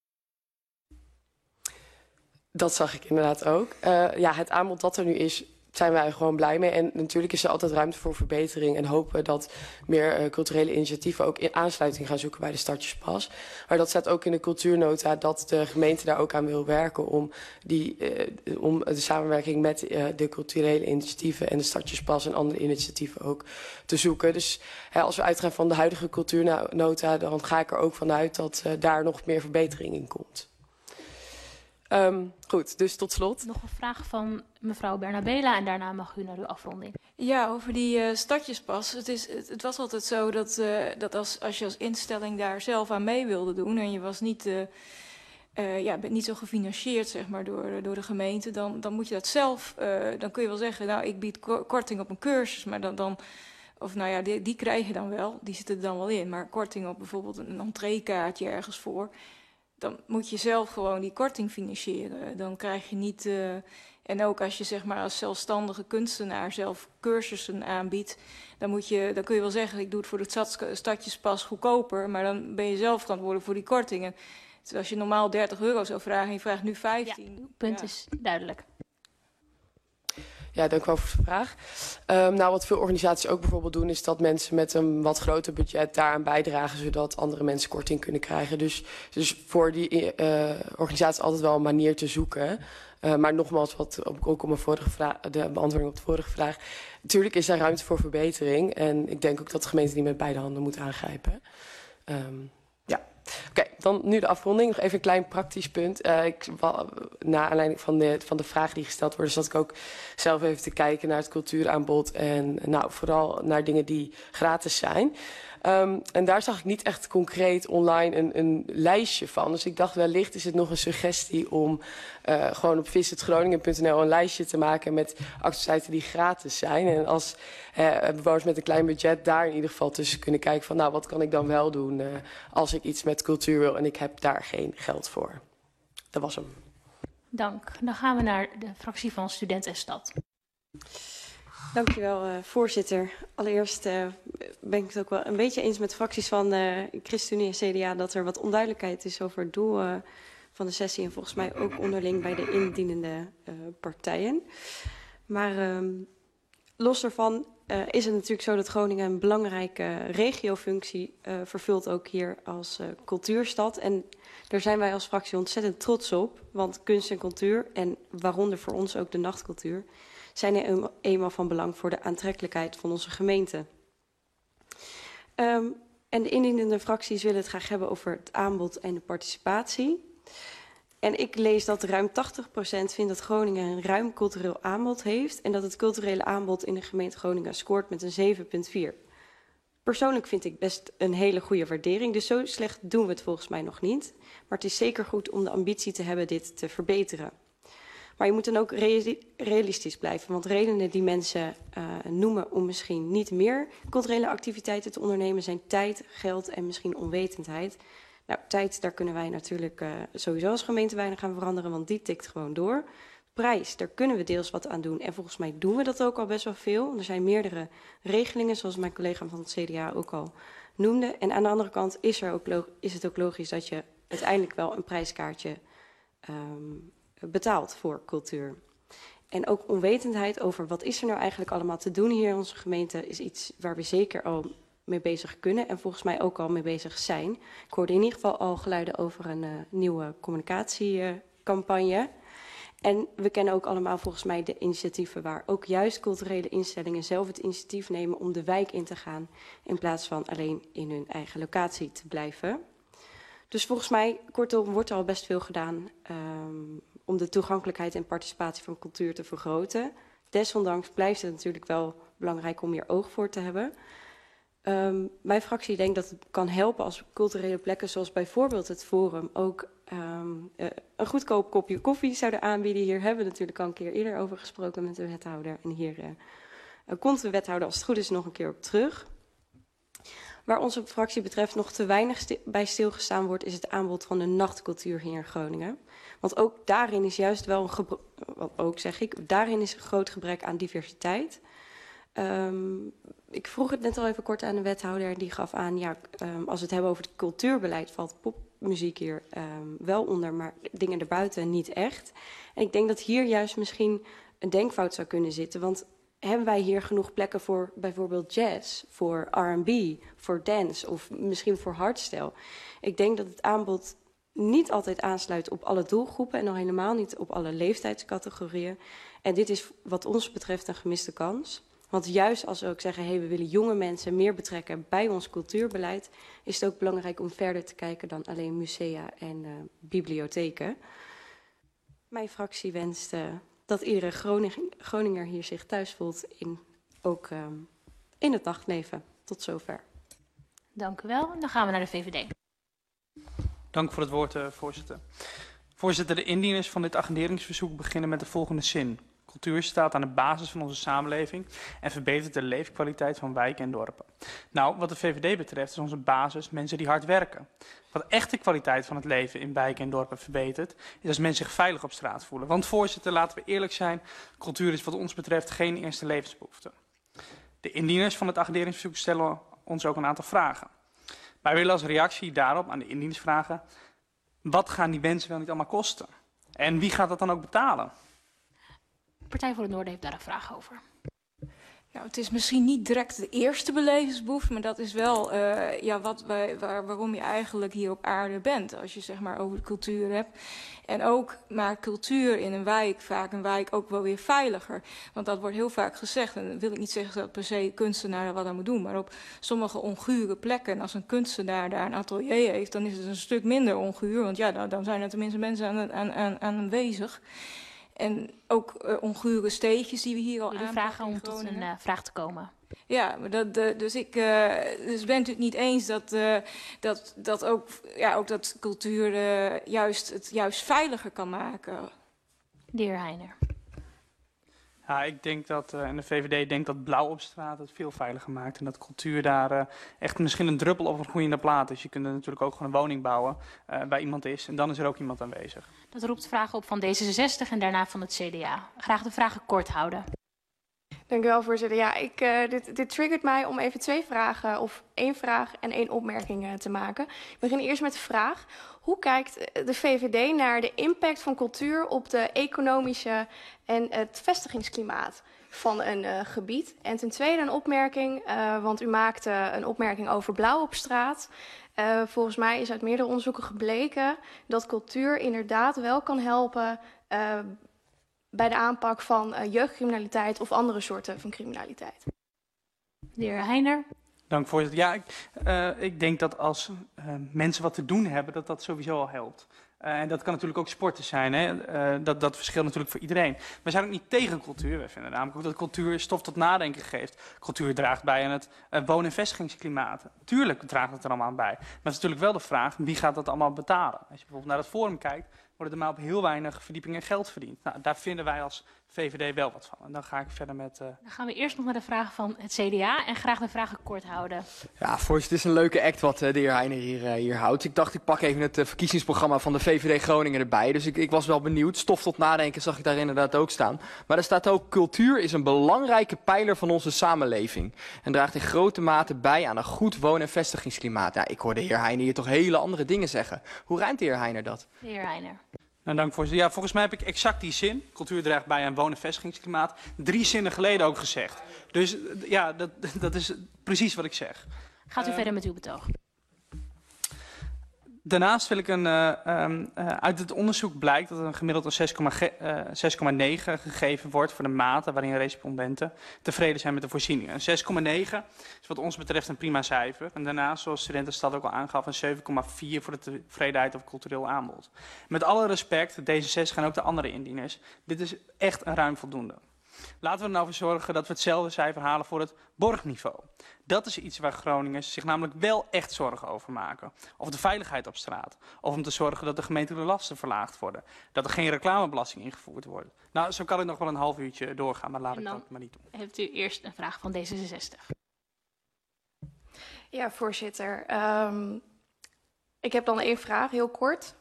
Speaker 11: Dat zag ik inderdaad ook. Ja, het aanbod dat er nu is, zijn wij gewoon blij mee. En natuurlijk is er altijd ruimte voor verbetering. En hopen dat meer culturele initiatieven ook in aansluiting gaan zoeken bij de Stadjespas. Maar dat staat ook in de cultuurnota dat de gemeente daar ook aan wil werken om de samenwerking met de culturele initiatieven en de Stadjespas en andere initiatieven ook te zoeken. Dus als we uitgaan van de huidige cultuurnota, dan ga ik er ook vanuit dat daar nog meer verbetering in komt. Goed, dus tot slot.
Speaker 1: Nog een vraag van mevrouw Bernabela en daarna mag u naar uw afronding.
Speaker 7: Ja, over die stadjespas. Het was altijd zo dat als je als instelling daar zelf aan mee wilde doen en je was niet, bent niet zo gefinancierd zeg maar, door de gemeente, dan moet je dat zelf, dan kun je wel zeggen, nou ik bied korting op een cursus, maar die krijg je dan wel, die zitten er dan wel in, maar korting op bijvoorbeeld een entreekaartje ergens voor, dan moet je zelf gewoon die korting financieren. Dan krijg je niet... en ook als je zeg maar als zelfstandige kunstenaar zelf cursussen aanbiedt, dan kun je wel zeggen, ik doe het voor de stadjespas goedkoper, maar dan ben je zelf verantwoordelijk voor die kortingen. Dus als je normaal €30 zou vragen en je vraagt nu 15.
Speaker 1: Ja, uw punt is duidelijk.
Speaker 11: Ja, dank u wel voor de vraag. Wat veel organisaties ook bijvoorbeeld doen, is dat mensen met een wat groter budget daaraan bijdragen, zodat andere mensen korting kunnen krijgen. Dus voor die organisaties altijd wel een manier te zoeken. Maar nogmaals, ook om de beantwoording op de vorige vraag. Natuurlijk is er ruimte voor verbetering. En ik denk ook dat de gemeente die met beide handen moet aangrijpen. Oké, dan nu de afronding. Nog even een klein praktisch punt. Na aanleiding van de vragen die gesteld worden, zat ik ook zelf even te kijken naar het cultuuraanbod. En vooral naar dingen die gratis zijn. En daar zag ik niet echt concreet online een lijstje van. Dus ik dacht, wellicht is het nog een suggestie om gewoon op visitgroningen.nl een lijstje te maken met activiteiten die gratis zijn. En als bewoners met een klein budget daar in ieder geval tussen kunnen kijken van, wat kan ik dan wel doen als ik iets met cultuur wil en ik heb daar geen geld voor. Dat was hem.
Speaker 1: Dank. Dan gaan we naar de fractie van Student en Stad.
Speaker 3: Dankjewel, voorzitter. Allereerst ben ik het ook wel een beetje eens met de fracties van ChristenUnie en CDA dat er wat onduidelijkheid is over het doel van de sessie en volgens mij ook onderling bij de indienende partijen. Maar los daarvan is het natuurlijk zo dat Groningen een belangrijke regiofunctie vervult, ook hier als cultuurstad. En daar zijn wij als fractie ontzettend trots op, want kunst en cultuur, en waaronder voor ons ook de nachtcultuur, zijn er eenmaal van belang voor de aantrekkelijkheid van onze gemeente. En de indienende fracties willen het graag hebben over het aanbod en de participatie. En ik lees dat ruim 80% vindt dat Groningen een ruim cultureel aanbod heeft en dat het culturele aanbod in de gemeente Groningen scoort met een 7,4. Persoonlijk vind ik best een hele goede waardering, dus zo slecht doen we het volgens mij nog niet. Maar het is zeker goed om de ambitie te hebben dit te verbeteren. Maar je moet dan ook realistisch blijven, want redenen die mensen noemen om misschien niet meer culturele activiteiten te ondernemen zijn tijd, geld en misschien onwetendheid. Nou, tijd, daar kunnen wij natuurlijk sowieso als gemeente weinig aan veranderen, want die tikt gewoon door. Prijs, daar kunnen we deels wat aan doen en volgens mij doen we dat ook al best wel veel. Er zijn meerdere regelingen, zoals mijn collega van het CDA ook al noemde. En aan de andere kant is het ook logisch dat je uiteindelijk wel een prijskaartje betaalt voor cultuur. En ook onwetendheid over wat is er nou eigenlijk allemaal te doen hier in onze gemeente is iets waar we zeker al mee bezig kunnen en volgens mij ook al mee bezig zijn. Ik hoorde in ieder geval al geluiden over een nieuwe communicatiecampagne. En we kennen ook allemaal volgens mij de initiatieven waar ook juist culturele instellingen zelf het initiatief nemen om de wijk in te gaan in plaats van alleen in hun eigen locatie te blijven. Dus volgens mij, kortom, wordt er al best veel gedaan om de toegankelijkheid en participatie van cultuur te vergroten. Desondanks blijft het natuurlijk wel belangrijk om hier oog voor te hebben. Mijn fractie denkt dat het kan helpen als culturele plekken zoals bijvoorbeeld het Forum ook een goedkoop kopje koffie zouden aanbieden. Hier hebben we natuurlijk al een keer eerder over gesproken met de wethouder. En hier komt de wethouder als het goed is nog een keer op terug. Waar onze fractie betreft nog te weinig bij stilgestaan wordt, is het aanbod van de nachtcultuur hier in Groningen. Want ook daarin is juist wel daarin is een groot gebrek aan diversiteit. Ik vroeg het net al even kort aan de wethouder. Die gaf aan, als we het hebben over het cultuurbeleid, valt popmuziek hier wel onder, maar dingen erbuiten niet echt. En ik denk dat hier juist misschien een denkfout zou kunnen zitten. Want hebben wij hier genoeg plekken voor bijvoorbeeld jazz, voor R&B, voor dance of misschien voor hardstyle? Ik denk dat het aanbod niet altijd aansluit op alle doelgroepen en al helemaal niet op alle leeftijdscategorieën. En dit is wat ons betreft een gemiste kans. Want juist als we ook zeggen, we willen jonge mensen meer betrekken bij ons cultuurbeleid, is het ook belangrijk om verder te kijken dan alleen musea en bibliotheken. Mijn fractie wenst dat iedere Groninger hier zich thuis voelt in het nachtleven. Tot zover.
Speaker 1: Dank u wel. Dan gaan we naar de VVD.
Speaker 4: Dank voor het woord, voorzitter. Voorzitter, de indieners van dit agenderingsverzoek beginnen met de volgende zin. Cultuur staat aan de basis van onze samenleving en verbetert de leefkwaliteit van wijken en dorpen. Nou, wat de VVD betreft is onze basis mensen die hard werken. Wat echt de kwaliteit van het leven in wijken en dorpen verbetert, is als mensen zich veilig op straat voelen. Want voorzitter, laten we eerlijk zijn, cultuur is wat ons betreft geen eerste levensbehoefte. De indieners van het agenderingsverzoek stellen ons ook een aantal vragen. Wij willen als reactie daarop aan de indieners vragen, wat gaan die mensen wel niet allemaal kosten? En wie gaat dat dan ook betalen?
Speaker 1: Partij voor het Noorden heeft daar een vraag over.
Speaker 7: Nou, het is misschien niet direct de eerste belevensbehoefte, maar dat is wel waarom je eigenlijk hier op aarde bent. Als je zeg maar over de cultuur hebt. En ook maakt cultuur in een wijk vaak een wijk ook wel weer veiliger. Want dat wordt heel vaak gezegd. En dan wil ik niet zeggen dat per se kunstenaar wat aan moet doen. Maar op sommige ongure plekken, als een kunstenaar daar een atelier heeft, dan is het een stuk minder onguur. Want ja, dan zijn er tenminste mensen aan aanwezig. En ook ongure steegjes die we hier al
Speaker 1: aanpakken. Vragen om tot een vraag te komen.
Speaker 7: Ja, maar dus bent u het niet eens dat ook dat cultuur het juist veiliger kan maken?
Speaker 1: De heer Heijner.
Speaker 4: Ja, ik denk dat, en de VVD denkt dat blauw op straat het veel veiliger maakt. En dat cultuur daar echt misschien een druppel op een groeiende plaat is. Je kunt er natuurlijk ook gewoon een woning bouwen waar iemand is. En dan is er ook iemand aanwezig.
Speaker 1: Dat roept vragen op van D66 en daarna van het CDA. Graag de vragen kort houden.
Speaker 6: Dank u wel, voorzitter. Ja, dit triggert mij om even 2 vragen of 1 vraag en 1 opmerking te maken. Ik begin eerst met de vraag. Hoe kijkt de VVD naar de impact van cultuur op de economische en het vestigingsklimaat van een gebied? En ten tweede een opmerking, want u maakte een opmerking over blauw op straat. Volgens mij is uit meerdere onderzoeken gebleken dat cultuur inderdaad wel kan helpen bij de aanpak van jeugdcriminaliteit of andere soorten van criminaliteit.
Speaker 1: De heer Heijner.
Speaker 4: Dank voorzitter. Ja, ik denk dat als mensen wat te doen hebben, dat sowieso al helpt. En dat kan natuurlijk ook sporten zijn. Hè? Dat verschilt natuurlijk voor iedereen. We zijn ook niet tegen cultuur. We vinden namelijk ook dat cultuur stof tot nadenken geeft. Cultuur draagt bij aan het woon- en vestigingsklimaat. Tuurlijk draagt het er allemaal aan bij. Maar het is natuurlijk wel de vraag, wie gaat dat allemaal betalen? Als je bijvoorbeeld naar het Forum kijkt, worden er maar op heel weinig verdiepingen geld verdiend. Nou, daar vinden wij als VVD wel wat van. En dan ga ik verder met... Dan
Speaker 1: gaan we eerst nog naar de vragen van het CDA en graag de vragen kort houden.
Speaker 8: Ja, voorzitter, het is een leuke act wat de heer Heijner hier houdt. Ik dacht, ik pak even het verkiezingsprogramma van de VVD Groningen erbij. Dus ik was wel benieuwd. Stof tot nadenken zag ik daar inderdaad ook staan. Maar er staat ook, cultuur is een belangrijke pijler van onze samenleving. En draagt in grote mate bij aan een goed woon- en vestigingsklimaat. Ja, ik hoor de heer Heijner hier toch hele andere dingen zeggen. Hoe ruimt de heer Heijner dat?
Speaker 1: De heer Heijner.
Speaker 4: Nou, dank voorzitter. Ja, volgens mij heb ik exact die zin. Cultuur draagt bij aan woon- en vestigingsklimaat. 3 zinnen geleden ook gezegd. Dus ja, dat is precies wat ik zeg.
Speaker 1: Gaat u verder met uw betoog.
Speaker 4: Daarnaast wil ik uit het onderzoek blijkt dat er een gemiddeld 6,9 gegeven wordt voor de mate waarin respondenten tevreden zijn met de voorzieningen. Een 6,9 is wat ons betreft een prima cijfer. En daarnaast, zoals Studentenstad ook al aangaf, een 7,4 voor de tevredenheid over cultureel aanbod. Met alle respect, deze 6 gaan ook de andere indieners. Dit is echt een ruim voldoende. Laten we er nou voor zorgen dat we hetzelfde cijfer halen voor het borgniveau. Dat is iets waar Groningers zich namelijk wel echt zorgen over maken. Of de veiligheid op straat. Of om te zorgen dat de gemeentelijke lasten verlaagd worden. Dat er geen reclamebelasting ingevoerd wordt. Nou, zo kan ik nog wel een half uurtje doorgaan, maar laat ik dat maar niet doen.
Speaker 1: Heeft u eerst een vraag van D66?
Speaker 6: Ja, voorzitter. Ik heb dan 1 vraag, heel kort.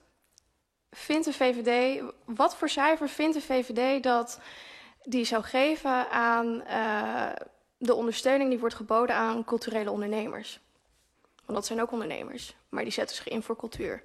Speaker 6: Wat voor cijfer vindt de VVD dat die zou geven aan de ondersteuning die wordt geboden aan culturele ondernemers? Want dat zijn ook ondernemers, maar die zetten zich in voor cultuur.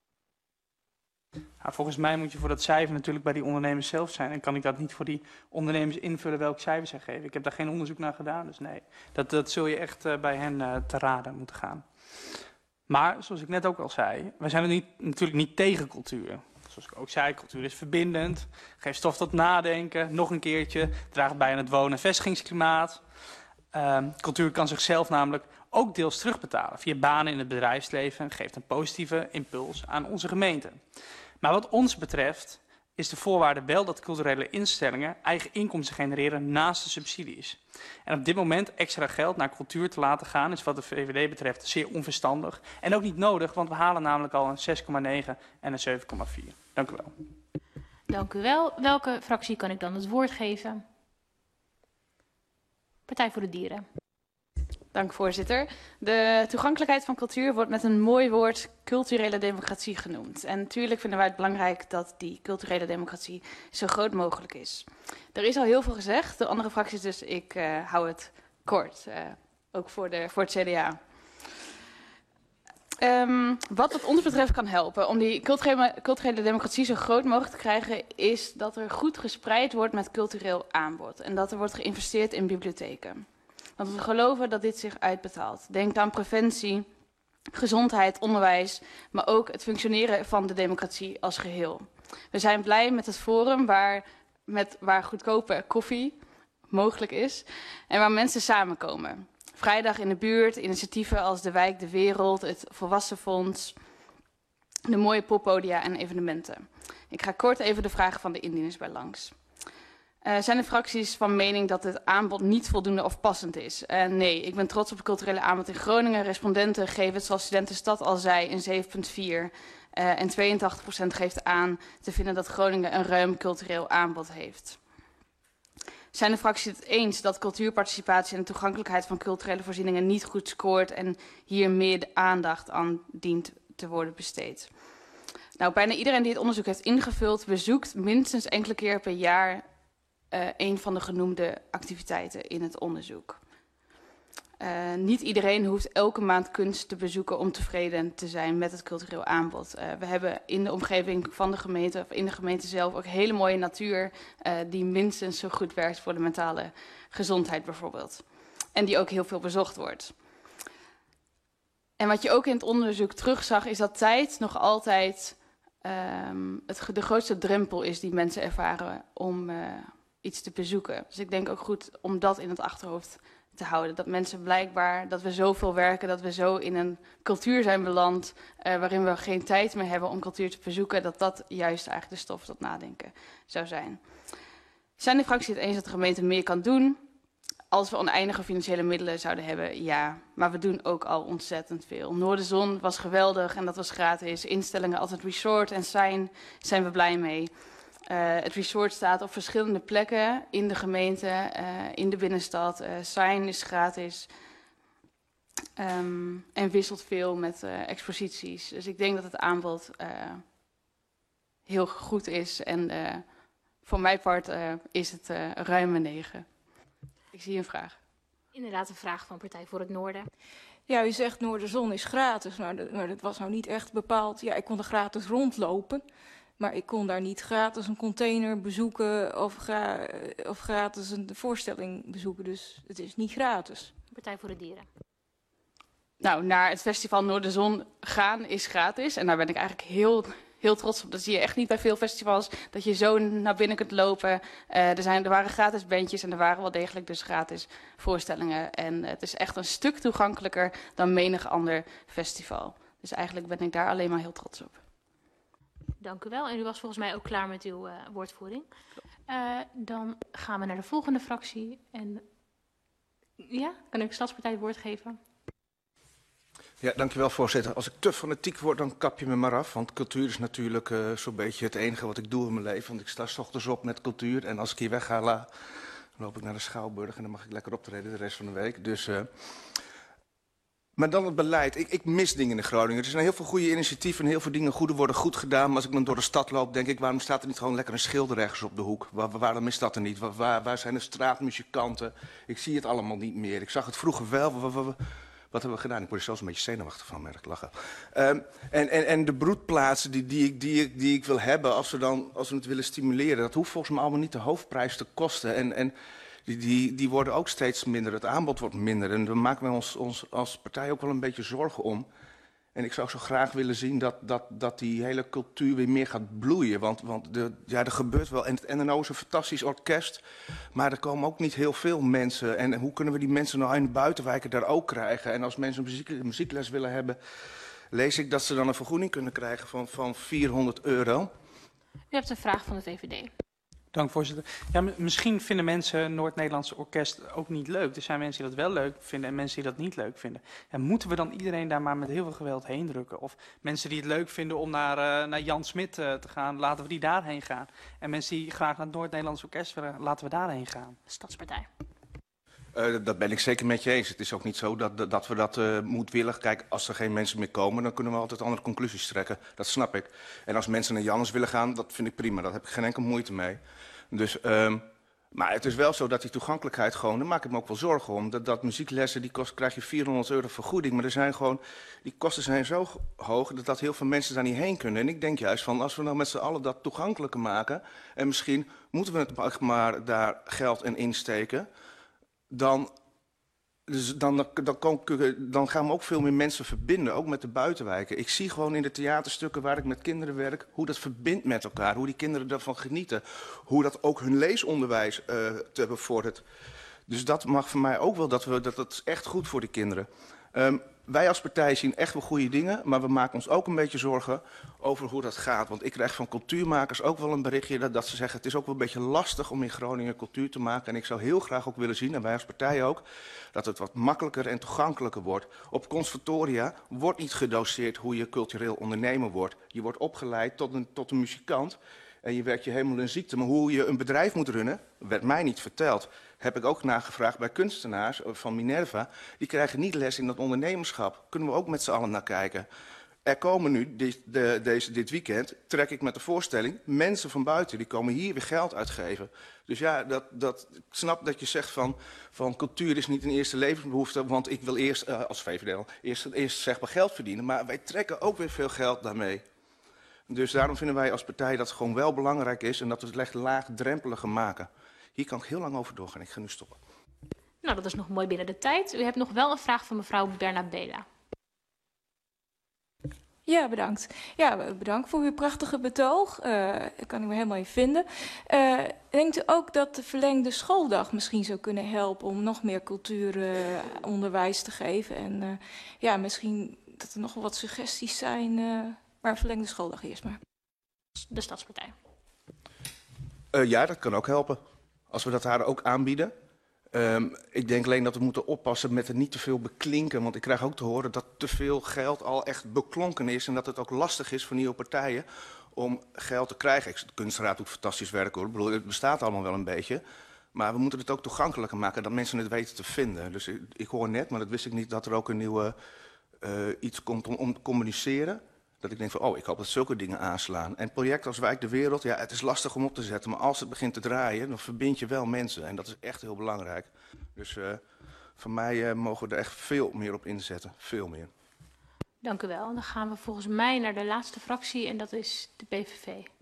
Speaker 4: Nou, volgens mij moet je voor dat cijfer natuurlijk bij die ondernemers zelf zijn. En kan ik dat niet voor die ondernemers invullen welk cijfer zij geven. Ik heb daar geen onderzoek naar gedaan, dus nee. Dat zul je echt bij hen te raden moeten gaan. Maar, zoals ik net ook al zei, wij zijn er natuurlijk niet tegen cultuur. Zoals ik ook zei, cultuur is verbindend, geeft stof tot nadenken, nog een keertje, draagt bij aan het wonen- en vestigingsklimaat. Cultuur kan zichzelf namelijk ook deels terugbetalen via banen in het bedrijfsleven en geeft een positieve impuls aan onze gemeente. Maar wat ons betreft is de voorwaarde wel dat culturele instellingen eigen inkomsten genereren naast de subsidies. En op dit moment extra geld naar cultuur te laten gaan is wat de VVD betreft zeer onverstandig. En ook niet nodig, want we halen namelijk al een 6,9 en een 7,4. Dank u wel.
Speaker 1: Dank u wel. Welke fractie kan ik dan het woord geven? Partij voor de Dieren.
Speaker 12: Dank voorzitter. De toegankelijkheid van cultuur wordt met een mooi woord culturele democratie genoemd. En natuurlijk vinden wij het belangrijk dat die culturele democratie zo groot mogelijk is. Er is al heel veel gezegd, de andere fracties, dus ik hou het kort. Ook voor het CDA. Wat ons betreft kan helpen om die culturele democratie zo groot mogelijk te krijgen, is dat er goed gespreid wordt met cultureel aanbod. En dat er wordt geïnvesteerd in bibliotheken. Want we geloven dat dit zich uitbetaalt. Denk aan preventie, gezondheid, onderwijs, maar ook het functioneren van de democratie als geheel. We zijn blij met het forum waar goedkope koffie mogelijk is en waar mensen samenkomen. Vrijdag in de buurt, initiatieven als De Wijk, De Wereld, het Volwassenfonds, de mooie poppodia en evenementen. Ik ga kort even de vragen van de indieners bij langs. Zijn de fracties van mening dat het aanbod niet voldoende of passend is? Nee, ik ben trots op het culturele aanbod in Groningen. Respondenten geven het, zoals Studentenstad al zei, een 7,4. En 82% geeft aan te vinden dat Groningen een ruim cultureel aanbod heeft. Zijn de fracties het eens dat cultuurparticipatie en de toegankelijkheid van culturele voorzieningen niet goed scoort en hier meer de aandacht aan dient te worden besteed? Nou, bijna iedereen die het onderzoek heeft ingevuld bezoekt minstens enkele keer per jaar een van de genoemde activiteiten in het onderzoek. Niet iedereen hoeft elke maand kunst te bezoeken om tevreden te zijn met het cultureel aanbod. We hebben in de omgeving van de gemeente, of in de gemeente zelf, ook hele mooie natuur die minstens zo goed werkt voor de mentale gezondheid bijvoorbeeld. En die ook heel veel bezocht wordt. En wat je ook in het onderzoek terugzag, is dat tijd nog altijd de grootste drempel is die mensen ervaren om iets te bezoeken. Dus ik denk ook goed om dat in het achterhoofd te houden. Dat mensen blijkbaar, dat we zoveel werken, dat we zo in een cultuur zijn beland waarin we geen tijd meer hebben om cultuur te bezoeken, dat dat juist eigenlijk de stof tot nadenken zou zijn. Zijn de fracties het eens dat de gemeente meer kan doen? Als we oneindige financiële middelen zouden hebben, ja. Maar we doen ook al ontzettend veel. Noorderzon was geweldig en dat was gratis. Instellingen als het resort en zijn we blij mee. Het resort staat op verschillende plekken in de gemeente, in de binnenstad. Sign is gratis en wisselt veel met exposities. Dus ik denk dat het aanbod heel goed is. En voor mijn part is het ruim 9. Ik zie een vraag.
Speaker 1: Inderdaad, een vraag van Partij voor het Noorden.
Speaker 7: Ja, u zegt Noorderzon is gratis. Nou, dat was nou niet echt bepaald. Ja, ik kon er gratis rondlopen. Maar ik kon daar niet gratis een container bezoeken of gratis een voorstelling bezoeken. Dus het is niet gratis.
Speaker 1: Partij voor de Dieren.
Speaker 12: Nou, naar het festival Noorderzon gaan is gratis. En daar ben ik eigenlijk heel trots op. Dat zie je echt niet bij veel festivals, dat je zo naar binnen kunt lopen. Er waren gratis bandjes en er waren wel degelijk dus gratis voorstellingen. En het is echt een stuk toegankelijker dan menig ander festival. Dus eigenlijk ben ik daar alleen maar heel trots op.
Speaker 1: Dank u wel. En u was volgens mij ook klaar met uw woordvoering. Dan gaan we naar de volgende fractie. En ja, kan ik de Stadspartij het woord geven?
Speaker 13: Ja, dankjewel voorzitter. Als ik te fanatiek word, dan kap je me maar af. Want cultuur is natuurlijk zo'n beetje het enige wat ik doe in mijn leven. Want ik sta 's ochtends op met cultuur. En als ik hier wegga, dan loop ik naar de Schouwburg. En dan mag ik lekker optreden de rest van de week. Dus, maar dan het beleid. Ik mis dingen in Groningen. Er zijn heel veel goede initiatieven en heel veel dingen worden goed gedaan. Maar als ik dan door de stad loop, denk ik, waarom staat er niet gewoon lekker een schilder ergens op de hoek? Waarom is dat er niet? Waar zijn de straatmuzikanten? Ik zie het allemaal niet meer. Ik zag het vroeger wel. Wat hebben we gedaan? Ik word er zelfs een beetje zenuwachtig van, merk ik lachen. En de broedplaatsen die ik wil hebben, als we het willen stimuleren, dat hoeft volgens mij allemaal niet de hoofdprijs te kosten. En die worden ook steeds minder. Het aanbod wordt minder. En daar maken we ons als partij ook wel een beetje zorgen om. En ik zou zo graag willen zien dat die hele cultuur weer meer gaat bloeien. Want er gebeurt wel. En het NNO is een fantastisch orkest. Maar er komen ook niet heel veel mensen. En hoe kunnen we die mensen nou in de buitenwijken daar ook krijgen? En als mensen een muziekles willen hebben, lees ik dat ze dan een vergoeding kunnen krijgen van €400.
Speaker 1: U hebt een vraag van de VVD.
Speaker 4: Dank, voorzitter. Ja, misschien vinden mensen Noord-Nederlandse orkest ook niet leuk. Er zijn mensen die dat wel leuk vinden en mensen die dat niet leuk vinden. En moeten we dan iedereen daar maar met heel veel geweld heen drukken? Of mensen die het leuk vinden om naar Jan Smit te gaan, laten we die daarheen gaan. En mensen die graag naar het Noord-Nederlandse orkest willen, laten we daarheen gaan.
Speaker 1: Stadspartij.
Speaker 13: Dat ben ik zeker met je eens. Het is ook niet zo dat we dat moedwillig... Kijk, als er geen mensen meer komen, dan kunnen we altijd andere conclusies trekken. Dat snap ik. En als mensen naar Jannes willen gaan, dat vind ik prima. Daar heb ik geen enkele moeite mee. Dus, maar het is wel zo dat die toegankelijkheid gewoon... Daar maak ik me ook wel zorgen om. Dat muzieklessen, krijg je €400 vergoeding. Maar die kosten zijn zo hoog dat heel veel mensen daar niet heen kunnen. En ik denk juist van, als we nou met z'n allen dat toegankelijker maken... en misschien moeten we het maar daar geld in insteken... Dan gaan we ook veel meer mensen verbinden, ook met de buitenwijken. Ik zie gewoon in de theaterstukken waar ik met kinderen werk, hoe dat verbindt met elkaar, hoe die kinderen daarvan genieten, hoe dat ook hun leesonderwijs te bevordert. Dus dat mag voor mij ook wel, dat is echt goed voor die kinderen. Wij als partij zien echt wel goede dingen, maar we maken ons ook een beetje zorgen over hoe dat gaat. Want ik krijg van cultuurmakers ook wel een berichtje dat ze zeggen... het is ook wel een beetje lastig om in Groningen cultuur te maken. En ik zou heel graag ook willen zien, en wij als partij ook... dat het wat makkelijker en toegankelijker wordt. Op conservatoria wordt niet gedoseerd hoe je cultureel ondernemer wordt. Je wordt opgeleid tot een muzikant... en je werkt je helemaal in ziekte. Maar hoe je een bedrijf moet runnen, werd mij niet verteld. Heb ik ook nagevraagd bij kunstenaars van Minerva. Die krijgen niet les in dat ondernemerschap. Kunnen we ook met z'n allen naar kijken. Er komen nu, dit weekend, trek ik met de voorstelling... mensen van buiten, die komen hier weer geld uitgeven. Dus ja, ik snap dat je zegt van cultuur is niet een eerste levensbehoefte... want ik wil eerst, als VVD, eerst zeg maar geld verdienen. Maar wij trekken ook weer veel geld daarmee. Dus daarom vinden wij als partij dat het gewoon wel belangrijk is... en dat we het echt laagdrempeliger maken. Hier kan ik heel lang over doorgaan. Ik ga nu stoppen.
Speaker 1: Nou, dat is nog mooi binnen de tijd. U hebt nog wel een vraag van mevrouw Bernabela.
Speaker 7: Ja, bedankt. Ja, bedankt voor uw prachtige betoog. Dat kan ik me helemaal in vinden. Denkt u ook dat de verlengde schooldag misschien zou kunnen helpen... om nog meer cultuuronderwijs te geven? En ja, misschien dat er nog wel wat suggesties zijn... maar verlengde schooldag eerst maar.
Speaker 1: De Stadspartij.
Speaker 13: Ja, dat kan ook helpen. Als we dat haar ook aanbieden. Ik denk alleen dat we moeten oppassen met het niet te veel beklinken. Want ik krijg ook te horen dat te veel geld al echt beklonken is. En dat het ook lastig is voor nieuwe partijen om geld te krijgen. De Kunstraad doet fantastisch werk hoor. Ik bedoel, het bestaat allemaal wel een beetje. Maar we moeten het ook toegankelijker maken. Dat mensen het weten te vinden. Dus ik hoor net, maar dat wist ik niet, dat er ook een nieuwe iets komt om te communiceren. Dat ik denk van, ik hoop dat zulke dingen aanslaan. En projecten als Wijk de Wereld, ja, het is lastig om op te zetten. Maar als het begint te draaien, dan verbind je wel mensen. En dat is echt heel belangrijk. Dus voor mij mogen we er echt veel meer op inzetten. Veel meer.
Speaker 1: Dank u wel. Dan gaan we volgens mij naar de laatste fractie en dat is de PVV.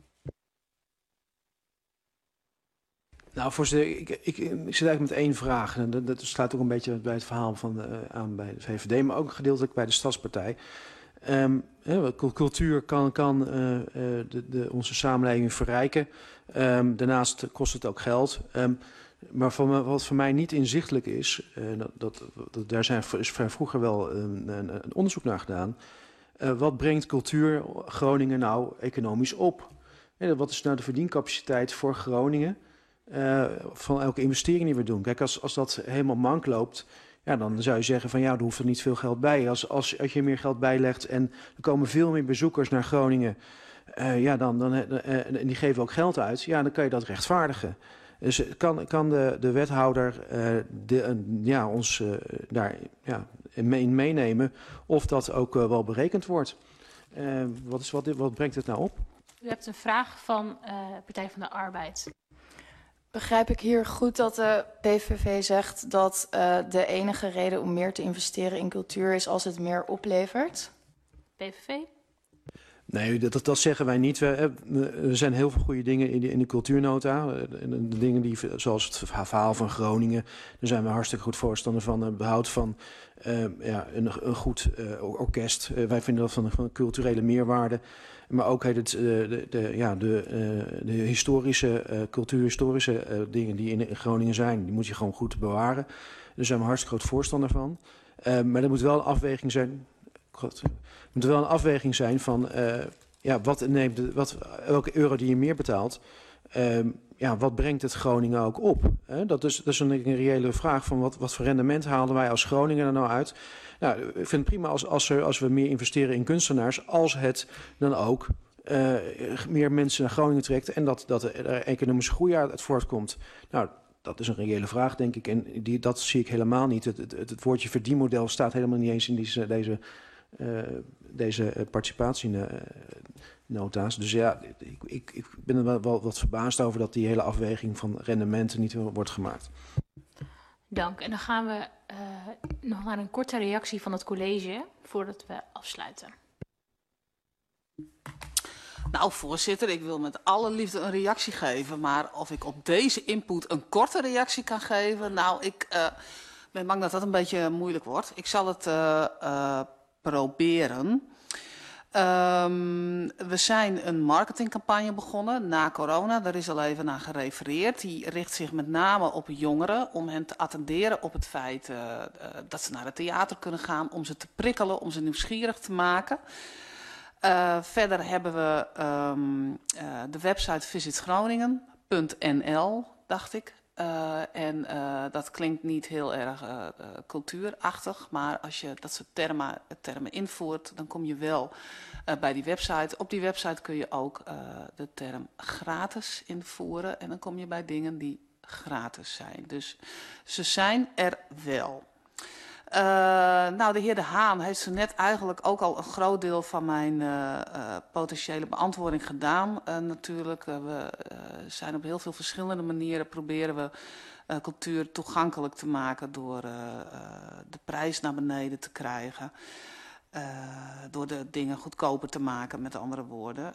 Speaker 14: Nou, voorzitter, ik zit eigenlijk met één vraag. En dat sluit ook een beetje bij het verhaal aan bij de VVD, maar ook gedeeltelijk bij de Stadspartij. Cultuur kan onze samenleving verrijken. Daarnaast kost het ook geld. Maar wat voor mij niet inzichtelijk is, daar is vroeger wel een onderzoek naar gedaan. Wat brengt cultuur Groningen nou economisch op? Wat is nou de verdiencapaciteit voor Groningen van elke investering die we doen. Kijk, als dat helemaal mank loopt, ja, dan zou je zeggen van ja, er hoeft er niet veel geld bij. Als je meer geld bijlegt en er komen veel meer bezoekers naar Groningen, en die geven ook geld uit, ja, dan kan je dat rechtvaardigen. Dus kan de wethouder ons daarin meenemen of dat ook wel berekend wordt? Wat brengt het nou op?
Speaker 1: U hebt een vraag van Partij van de Arbeid.
Speaker 2: Begrijp ik hier goed dat de PVV zegt dat de enige reden om meer te investeren in cultuur is als het meer oplevert?
Speaker 1: PVV?
Speaker 14: Nee, dat zeggen wij niet. Er zijn heel veel goede dingen in de cultuurnota. De dingen zoals het verhaal van Groningen. Daar zijn we hartstikke goed voorstander van. Het behoud van een goed orkest. Wij vinden dat van culturele meerwaarde. Maar ook de historische, cultuurhistorische dingen die in Groningen zijn. Die moet je gewoon goed bewaren. Daar zijn we hartstikke groot voorstander van. Maar er moet wel een afweging zijn. Het moet wel een afweging zijn van welke euro die je meer betaalt, wat brengt het Groningen ook op? Dat is een reële vraag van wat voor rendement halen wij als Groningen er nou uit? Nou, ik vind het prima als we meer investeren in kunstenaars, als het dan ook meer mensen naar Groningen trekt en dat er economische groei uit voortkomt. Nou, dat is een reële vraag, denk ik. En dat zie ik helemaal niet. Het woordje verdienmodel staat helemaal niet eens in deze participatienota's. Dus ja, ik ben er wel wat verbaasd over dat die hele afweging van rendementen niet wordt gemaakt.
Speaker 1: Dank. En dan gaan we nog naar een korte reactie van het college voordat we afsluiten.
Speaker 5: Nou, voorzitter, ik wil met alle liefde een reactie geven. Maar of ik op deze input een korte reactie kan geven, nou, ik ben bang dat dat een beetje moeilijk wordt. Ik zal het proberen. We zijn een marketingcampagne begonnen na corona. Daar is al even naar gerefereerd. Die richt zich met name op jongeren om hen te attenderen op het feit dat ze naar het theater kunnen gaan. Om ze te prikkelen, om ze nieuwsgierig te maken. Verder hebben we de website visitgroningen.nl, dacht ik. Dat klinkt niet heel erg cultuurachtig, maar als je dat soort termen invoert, dan kom je wel bij die website. Op die website kun je ook de term gratis invoeren en dan kom je bij dingen die gratis zijn. Dus ze zijn er wel. De heer De Haan heeft zo net eigenlijk ook al een groot deel van mijn potentiële beantwoording gedaan. Natuurlijk, we zijn op heel veel verschillende manieren proberen we cultuur toegankelijk te maken door de prijs naar beneden te krijgen. Door de dingen goedkoper te maken, met andere woorden.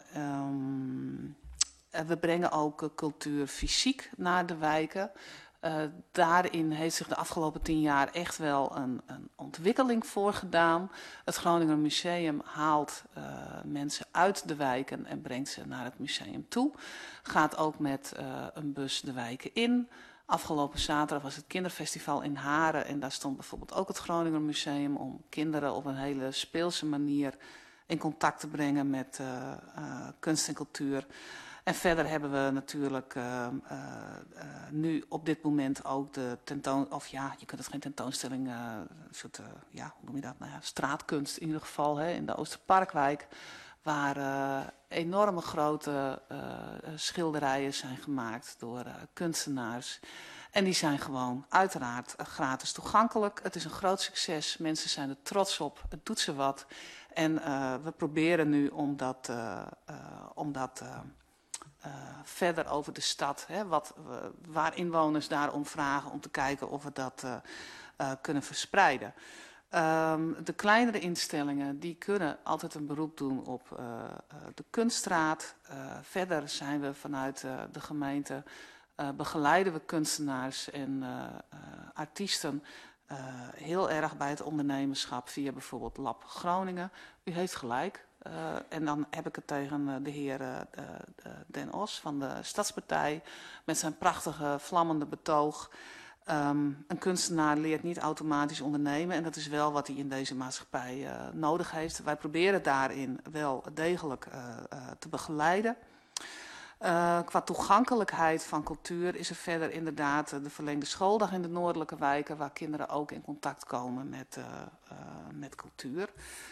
Speaker 5: We brengen ook cultuur fysiek naar de wijken. Daarin heeft zich de afgelopen 10 jaar echt wel een ontwikkeling voor gedaan. Het Groninger Museum haalt mensen uit de wijken en brengt ze naar het museum toe. Gaat ook met een bus de wijken in. Afgelopen zaterdag was het kinderfestival in Haren en daar stond bijvoorbeeld ook het Groninger Museum om kinderen op een hele speelse manier in contact te brengen met kunst en cultuur. En verder hebben we natuurlijk nu op dit moment ook de je kunt het geen tentoonstelling, hoe noem je dat? Nou ja, straatkunst in ieder geval, in de Oosterparkwijk, waar enorme grote schilderijen zijn gemaakt door kunstenaars. En die zijn gewoon uiteraard gratis toegankelijk. Het is een groot succes, mensen zijn er trots op, het doet ze wat. En we proberen nu om dat verder over de stad, waar inwoners daarom vragen om te kijken of we dat kunnen verspreiden. De kleinere instellingen die kunnen altijd een beroep doen op de Kunststraat. Verder zijn we vanuit de gemeente, begeleiden we kunstenaars en artiesten heel erg bij het ondernemerschap via bijvoorbeeld Lab Groningen. U heeft gelijk. En dan heb ik het tegen de heer Den Os van de Stadspartij met zijn prachtige vlammende betoog. Een kunstenaar leert niet automatisch ondernemen en dat is wel wat hij in deze maatschappij nodig heeft. Wij proberen daarin wel degelijk te begeleiden. Qua toegankelijkheid van cultuur is er verder inderdaad de verlengde schooldag in de noordelijke wijken, waar kinderen ook in contact komen met cultuur.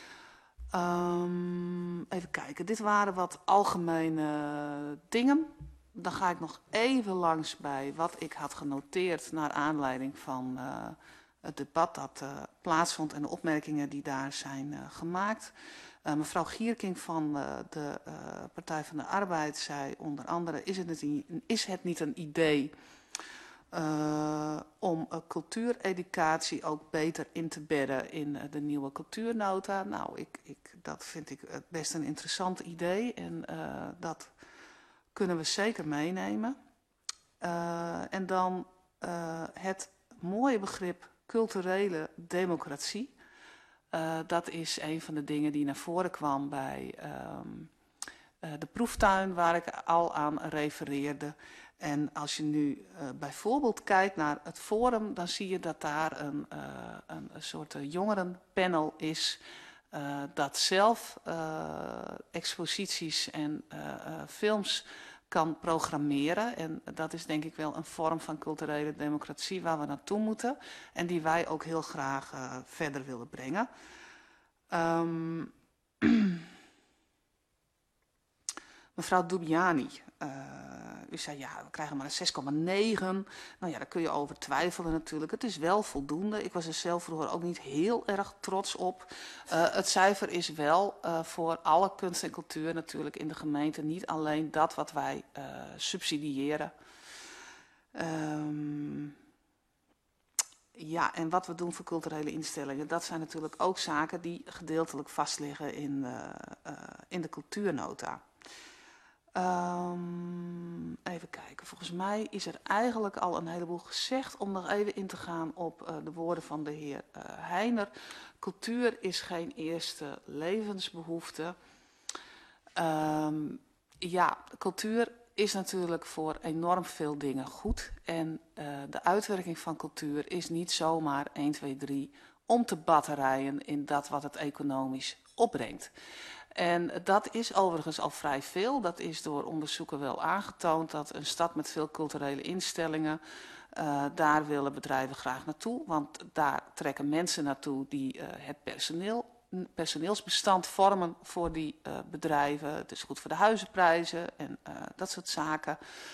Speaker 5: Even kijken, dit waren wat algemene dingen. Dan ga ik nog even langs bij wat ik had genoteerd naar aanleiding van het debat dat plaatsvond en de opmerkingen die daar zijn gemaakt. Mevrouw Gierking van de Partij van de Arbeid zei onder andere, is het niet een idee om cultuureducatie ook beter in te bedden in de nieuwe cultuurnota? Nou, dat vind ik best een interessant idee en dat kunnen we zeker meenemen. En dan het mooie begrip culturele democratie. Dat is een van de dingen die naar voren kwam bij de proeftuin waar ik al aan refereerde. En als je nu bijvoorbeeld kijkt naar het Forum, dan zie je dat daar een soort jongerenpanel is dat zelf exposities en films kan programmeren. En dat is denk ik wel een vorm van culturele democratie waar we naartoe moeten. En die wij ook heel graag verder willen brengen. Mevrouw Dubiani, u zei ja, we krijgen maar een 6,9. Nou ja, daar kun je over twijfelen natuurlijk. Het is wel voldoende. Ik was er zelf vroeger ook niet heel erg trots op. Het cijfer is wel voor alle kunst en cultuur natuurlijk in de gemeente niet alleen dat wat wij subsidiëren. Ja, en wat we doen voor culturele instellingen, dat zijn natuurlijk ook zaken die gedeeltelijk vastliggen in de cultuurnota. Even kijken, volgens mij is er eigenlijk al een heleboel gezegd om nog even in te gaan op de woorden van de heer Heijner. Cultuur is geen eerste levensbehoefte. Ja, cultuur is natuurlijk voor enorm veel dingen goed. En de uitwerking van cultuur is niet zomaar 1, 2, 3 om te batterijen in dat wat het economisch opbrengt. En dat is overigens al vrij veel. Dat is door onderzoeken wel aangetoond dat een stad met veel culturele instellingen, daar willen bedrijven graag naartoe. Want daar trekken mensen naartoe die het personeelsbestand vormen voor die bedrijven. Het is goed voor de huizenprijzen en dat soort zaken.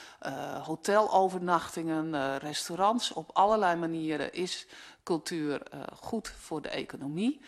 Speaker 5: Hotelovernachtingen, restaurants. Op allerlei manieren is cultuur goed voor de economie.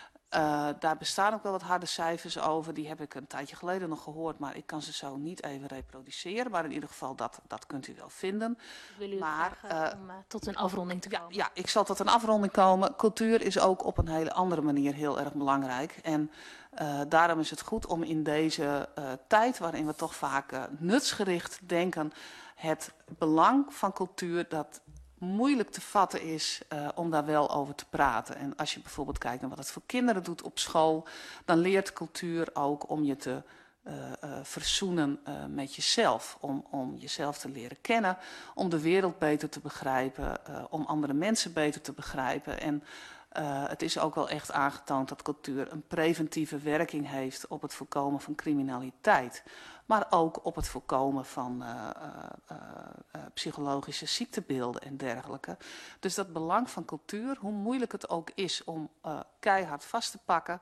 Speaker 5: Daar bestaan ook wel wat harde cijfers over. Die heb ik een tijdje geleden nog gehoord, maar ik kan ze zo niet even reproduceren. Maar in ieder geval, dat kunt u wel vinden.
Speaker 1: Ik wil u vragen om tot een afronding te komen.
Speaker 5: Ja, ik zal tot een afronding komen. Cultuur is ook op een hele andere manier heel erg belangrijk. En daarom is het goed om in deze tijd, waarin we toch vaak nutsgericht denken, het belang van cultuur, dat moeilijk te vatten is om daar wel over te praten. En als je bijvoorbeeld kijkt naar wat het voor kinderen doet op school, dan leert cultuur ook om je te verzoenen met jezelf. Om jezelf te leren kennen, om de wereld beter te begrijpen, om andere mensen beter te begrijpen. En het is ook wel echt aangetoond dat cultuur een preventieve werking heeft op het voorkomen van criminaliteit. Maar ook op het voorkomen van psychologische ziektebeelden en dergelijke. Dus dat belang van cultuur, hoe moeilijk het ook is om keihard vast te pakken,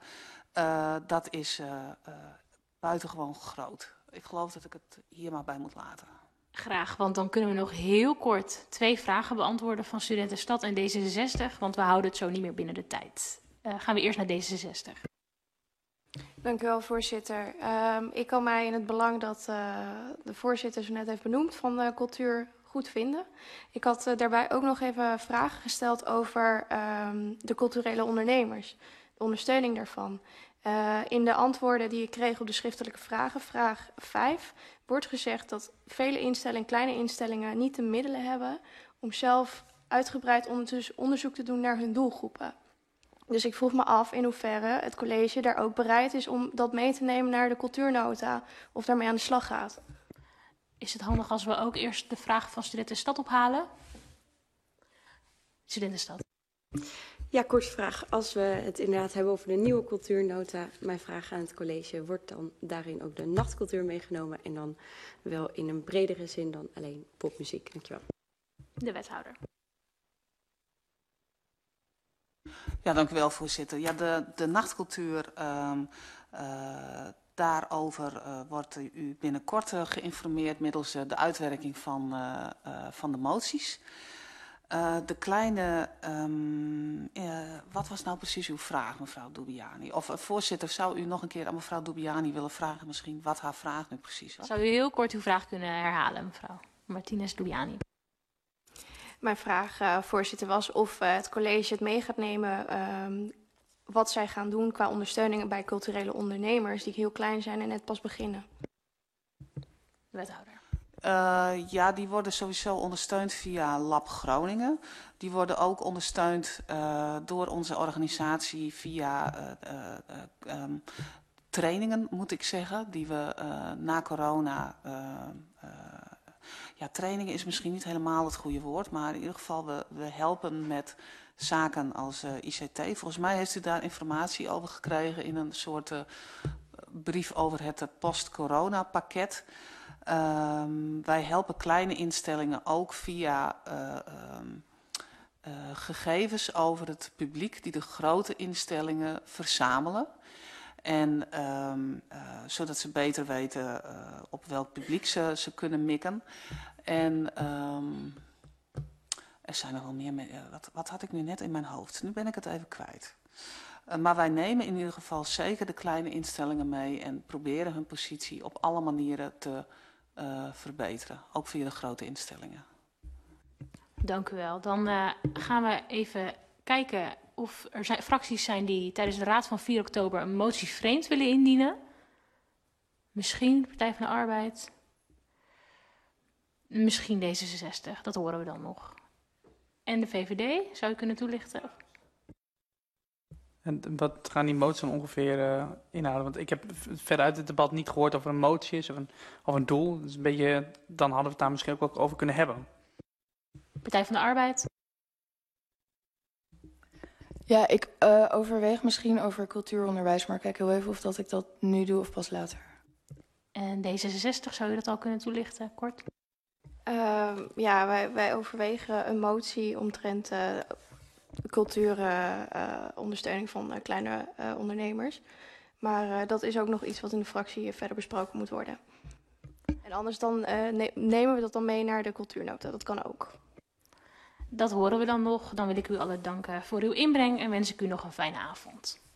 Speaker 5: dat is buitengewoon groot. Ik geloof dat ik het hier maar bij moet laten.
Speaker 1: Graag, want dan kunnen we nog heel kort 2 vragen beantwoorden van Studentenstad en D66, want we houden het zo niet meer binnen de tijd. Gaan we eerst naar D66.
Speaker 6: Dank u wel, voorzitter. Ik kan mij in het belang dat de voorzitter zo net heeft benoemd van cultuur goed vinden. Ik had daarbij ook nog even vragen gesteld over de culturele ondernemers, de ondersteuning daarvan. In de antwoorden die ik kreeg op de schriftelijke vragen, vraag 5, wordt gezegd dat vele instellingen, kleine instellingen, niet de middelen hebben om zelf uitgebreid onderzoek te doen naar hun doelgroepen. Dus ik vroeg me af in hoeverre het college daar ook bereid is om dat mee te nemen naar de cultuurnota of daarmee aan de slag gaat.
Speaker 1: Is het handig als we ook eerst de vraag van Studentenstad ophalen? Studentenstad.
Speaker 3: Ja, korte vraag. Als we het inderdaad hebben over de nieuwe cultuurnota, mijn vraag aan het college, wordt dan daarin ook de nachtcultuur meegenomen en dan wel in een bredere zin dan alleen popmuziek? Dankjewel.
Speaker 1: De wethouder.
Speaker 5: Ja, dank u wel, voorzitter. Ja, de nachtcultuur, daarover wordt u binnenkort geïnformeerd middels de uitwerking van de moties. De kleine, wat was nou precies uw vraag, mevrouw Dubiani? Of voorzitter, zou u nog een keer aan mevrouw Dubiani willen vragen misschien wat haar vraag nu precies was?
Speaker 1: Zou u heel kort uw vraag kunnen herhalen, mevrouw Martinez Dubiani?
Speaker 6: Mijn vraag, voorzitter, was of het college het mee gaat nemen wat zij gaan doen qua ondersteuning bij culturele ondernemers die heel klein zijn en net pas beginnen.
Speaker 1: Wethouder.
Speaker 5: Ja, die worden sowieso ondersteund via Lab Groningen. Die worden ook ondersteund door onze organisatie via trainingen, moet ik zeggen, die we na corona... ja, trainingen is misschien niet helemaal het goede woord, maar in ieder geval we helpen met zaken als ICT. Volgens mij heeft u daar informatie over gekregen in een soort brief over het post-corona pakket. Wij helpen kleine instellingen ook via gegevens over het publiek die de grote instellingen verzamelen. En zodat ze beter weten op welk publiek ze kunnen mikken. En er zijn nog wel meer... Wat had ik nu net in mijn hoofd? Nu ben ik het even kwijt. Maar wij nemen in ieder geval zeker de kleine instellingen mee en proberen hun positie op alle manieren te verbeteren. Ook via de grote instellingen.
Speaker 1: Dank u wel. Dan gaan we even kijken of er fracties zijn die tijdens de raad van 4 oktober een motie vreemd willen indienen. Misschien Partij van de Arbeid. Misschien D66, dat horen we dan nog. En de VVD, zou u kunnen toelichten?
Speaker 4: En wat gaan die moties dan ongeveer inhouden? Want ik heb verder uit het debat niet gehoord of er een motie is of een doel. Dus een beetje, dan hadden we het daar misschien ook wel over kunnen hebben.
Speaker 1: Partij van de Arbeid.
Speaker 2: Ja, ik overweeg misschien over cultuuronderwijs, maar kijk heel even of dat ik dat nu doe of pas later.
Speaker 1: En D66, zou u dat al kunnen toelichten, kort?
Speaker 6: Ja, wij overwegen een motie omtrent cultuurondersteuning van kleine ondernemers. Maar dat is ook nog iets wat in de fractie verder besproken moet worden. En anders dan nemen we dat dan mee naar de cultuurnota. Dat kan ook.
Speaker 1: Dat horen we dan nog. Dan wil ik u allen danken voor uw inbreng en wens ik u nog een fijne avond.